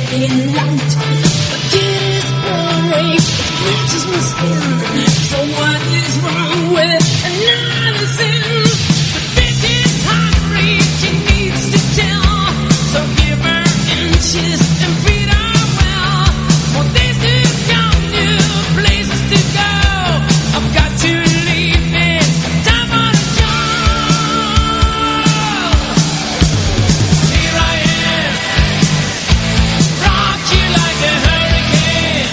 S6: getting light. The kid is burning, it scratches my skin. So what is wrong with another sin? The bitch is hungry, she needs to tell. So give her inches and feed her well. More days to come, new places to go. I've got to leave it, time for the job. Here I am, rock you like a hurricane.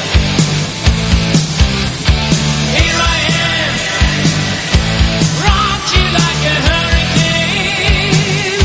S6: Here I am, rock you like a hurricane.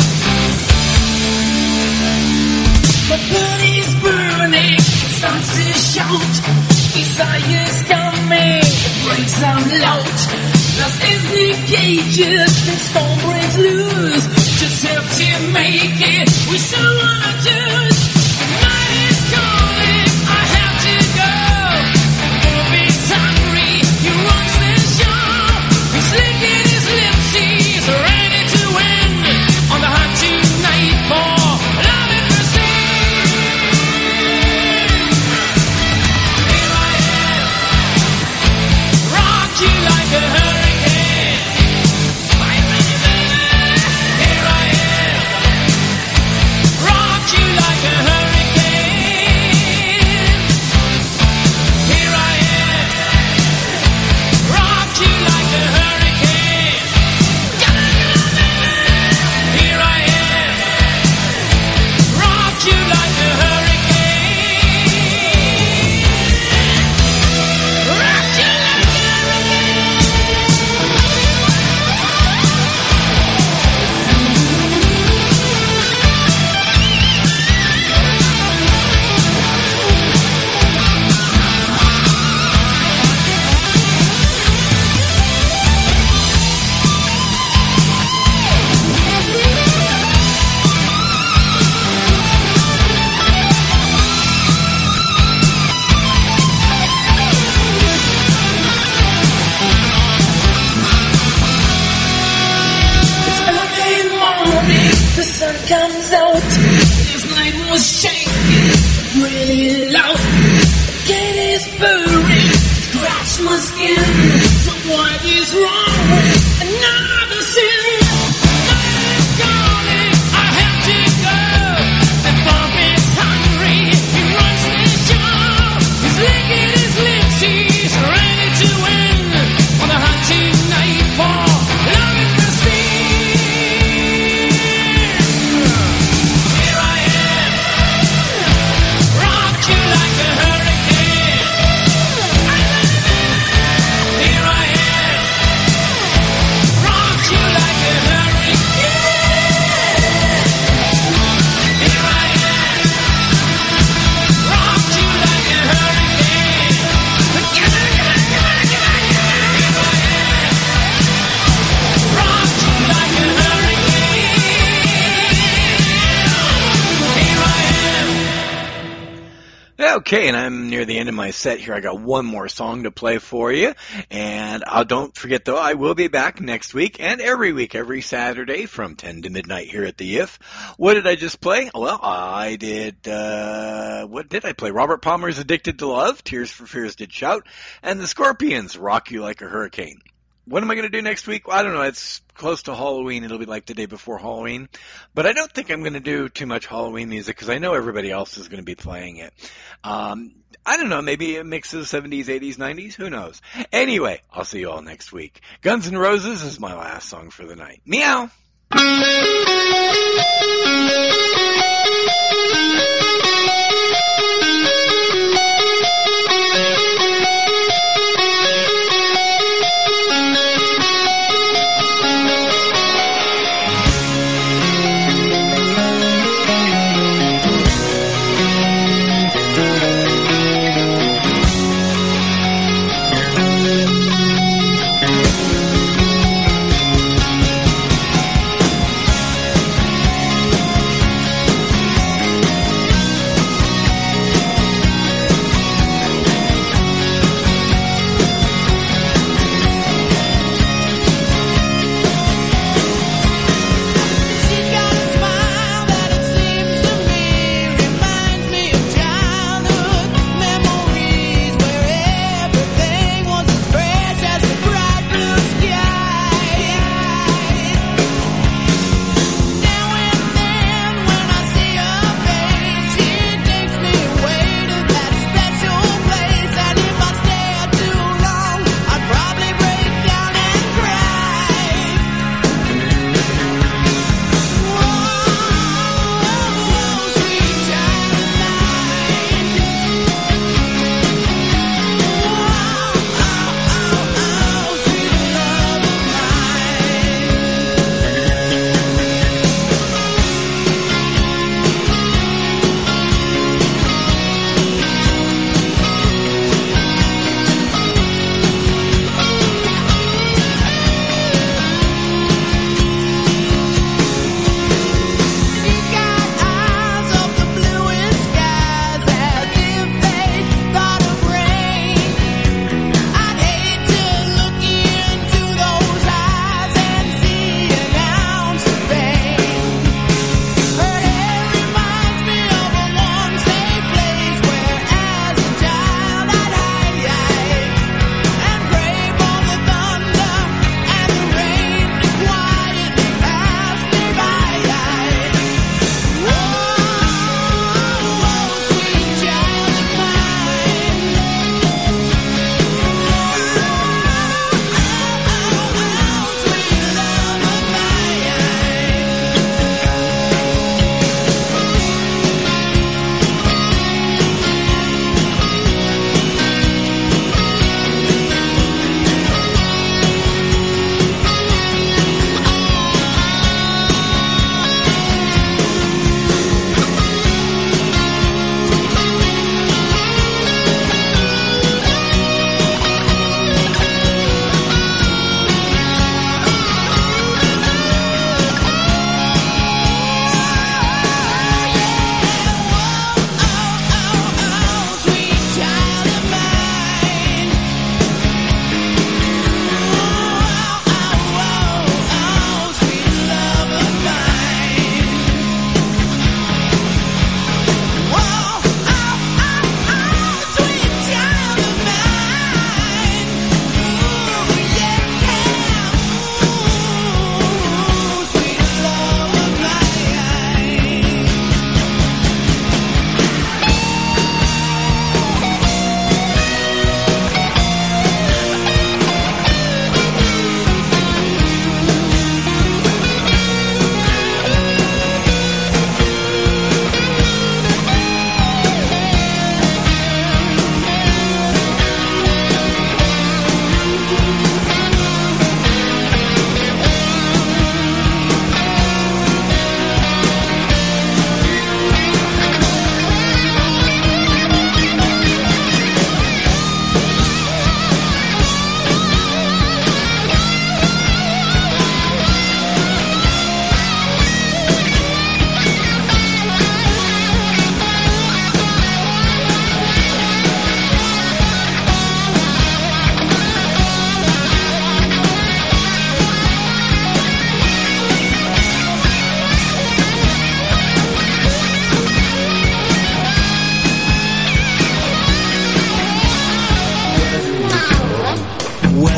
S6: The body's burning, it starts to shout. Desire's coming, it breaks out loud. Lost is the cages, and storm breaks loose. Just have to make it, we still wanna choose. The night is calling, I have to go. Bobby's hungry, he runs the show. He's licking his lips, he's ready to win. On the hunt tonight for love and mercy. Here I am, rock you like a hurricane. My baby, here I am, rock you like a hurricane. Here I am, rock you like a hurricane. Here I am, rock you like a hurricane. Rock you like a It's early morning, the sun comes out. This night was shaking, really loud. The gate is burning, scratch my skin. So what is wrong with another sin? Night is calling, I have to go. The Bob is hungry, he runs the show. He's licking his lips, he's ready to win. On the hunt tonight for love and mercy. Here I am, rock you like a hurricane. Here I am, rock you like a hurricane. Here I am, rock you like a hurricane. Here I am, rock you like a hurricane. Here I am.
S2: Okay, and I'm near the end of my set here. I got one more song to play for you. And uh, don't forget, though, I will be back next week and every week, every Saturday from ten to midnight here at the I F. What did I just play? Well, I did, uh, what did I play? Robert Palmer's Addicted to Love, Tears for Fears Did Shout, and the Scorpions, Rock You Like a Hurricane. What am I going to do next week? Well, I don't know. It's close to Halloween. It'll be like the day before Halloween. But I don't think I'm going to do too much Halloween music because I know everybody else is going to be playing it. Um, I don't know. Maybe a mix of the seventies, eighties, nineties. Who knows? Anyway, I'll see you all next week. Guns N' Roses is my last song for the night. Meow.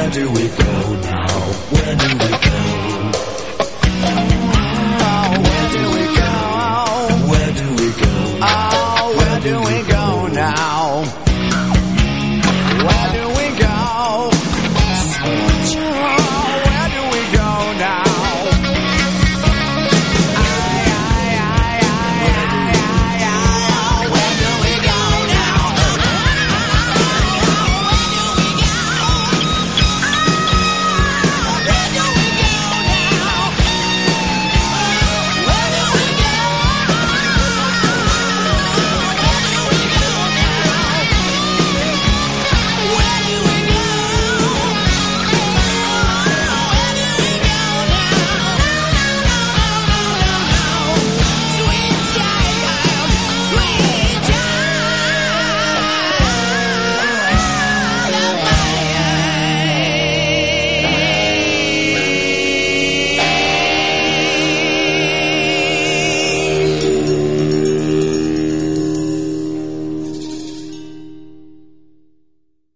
S4: Where do we go now? Where do we go?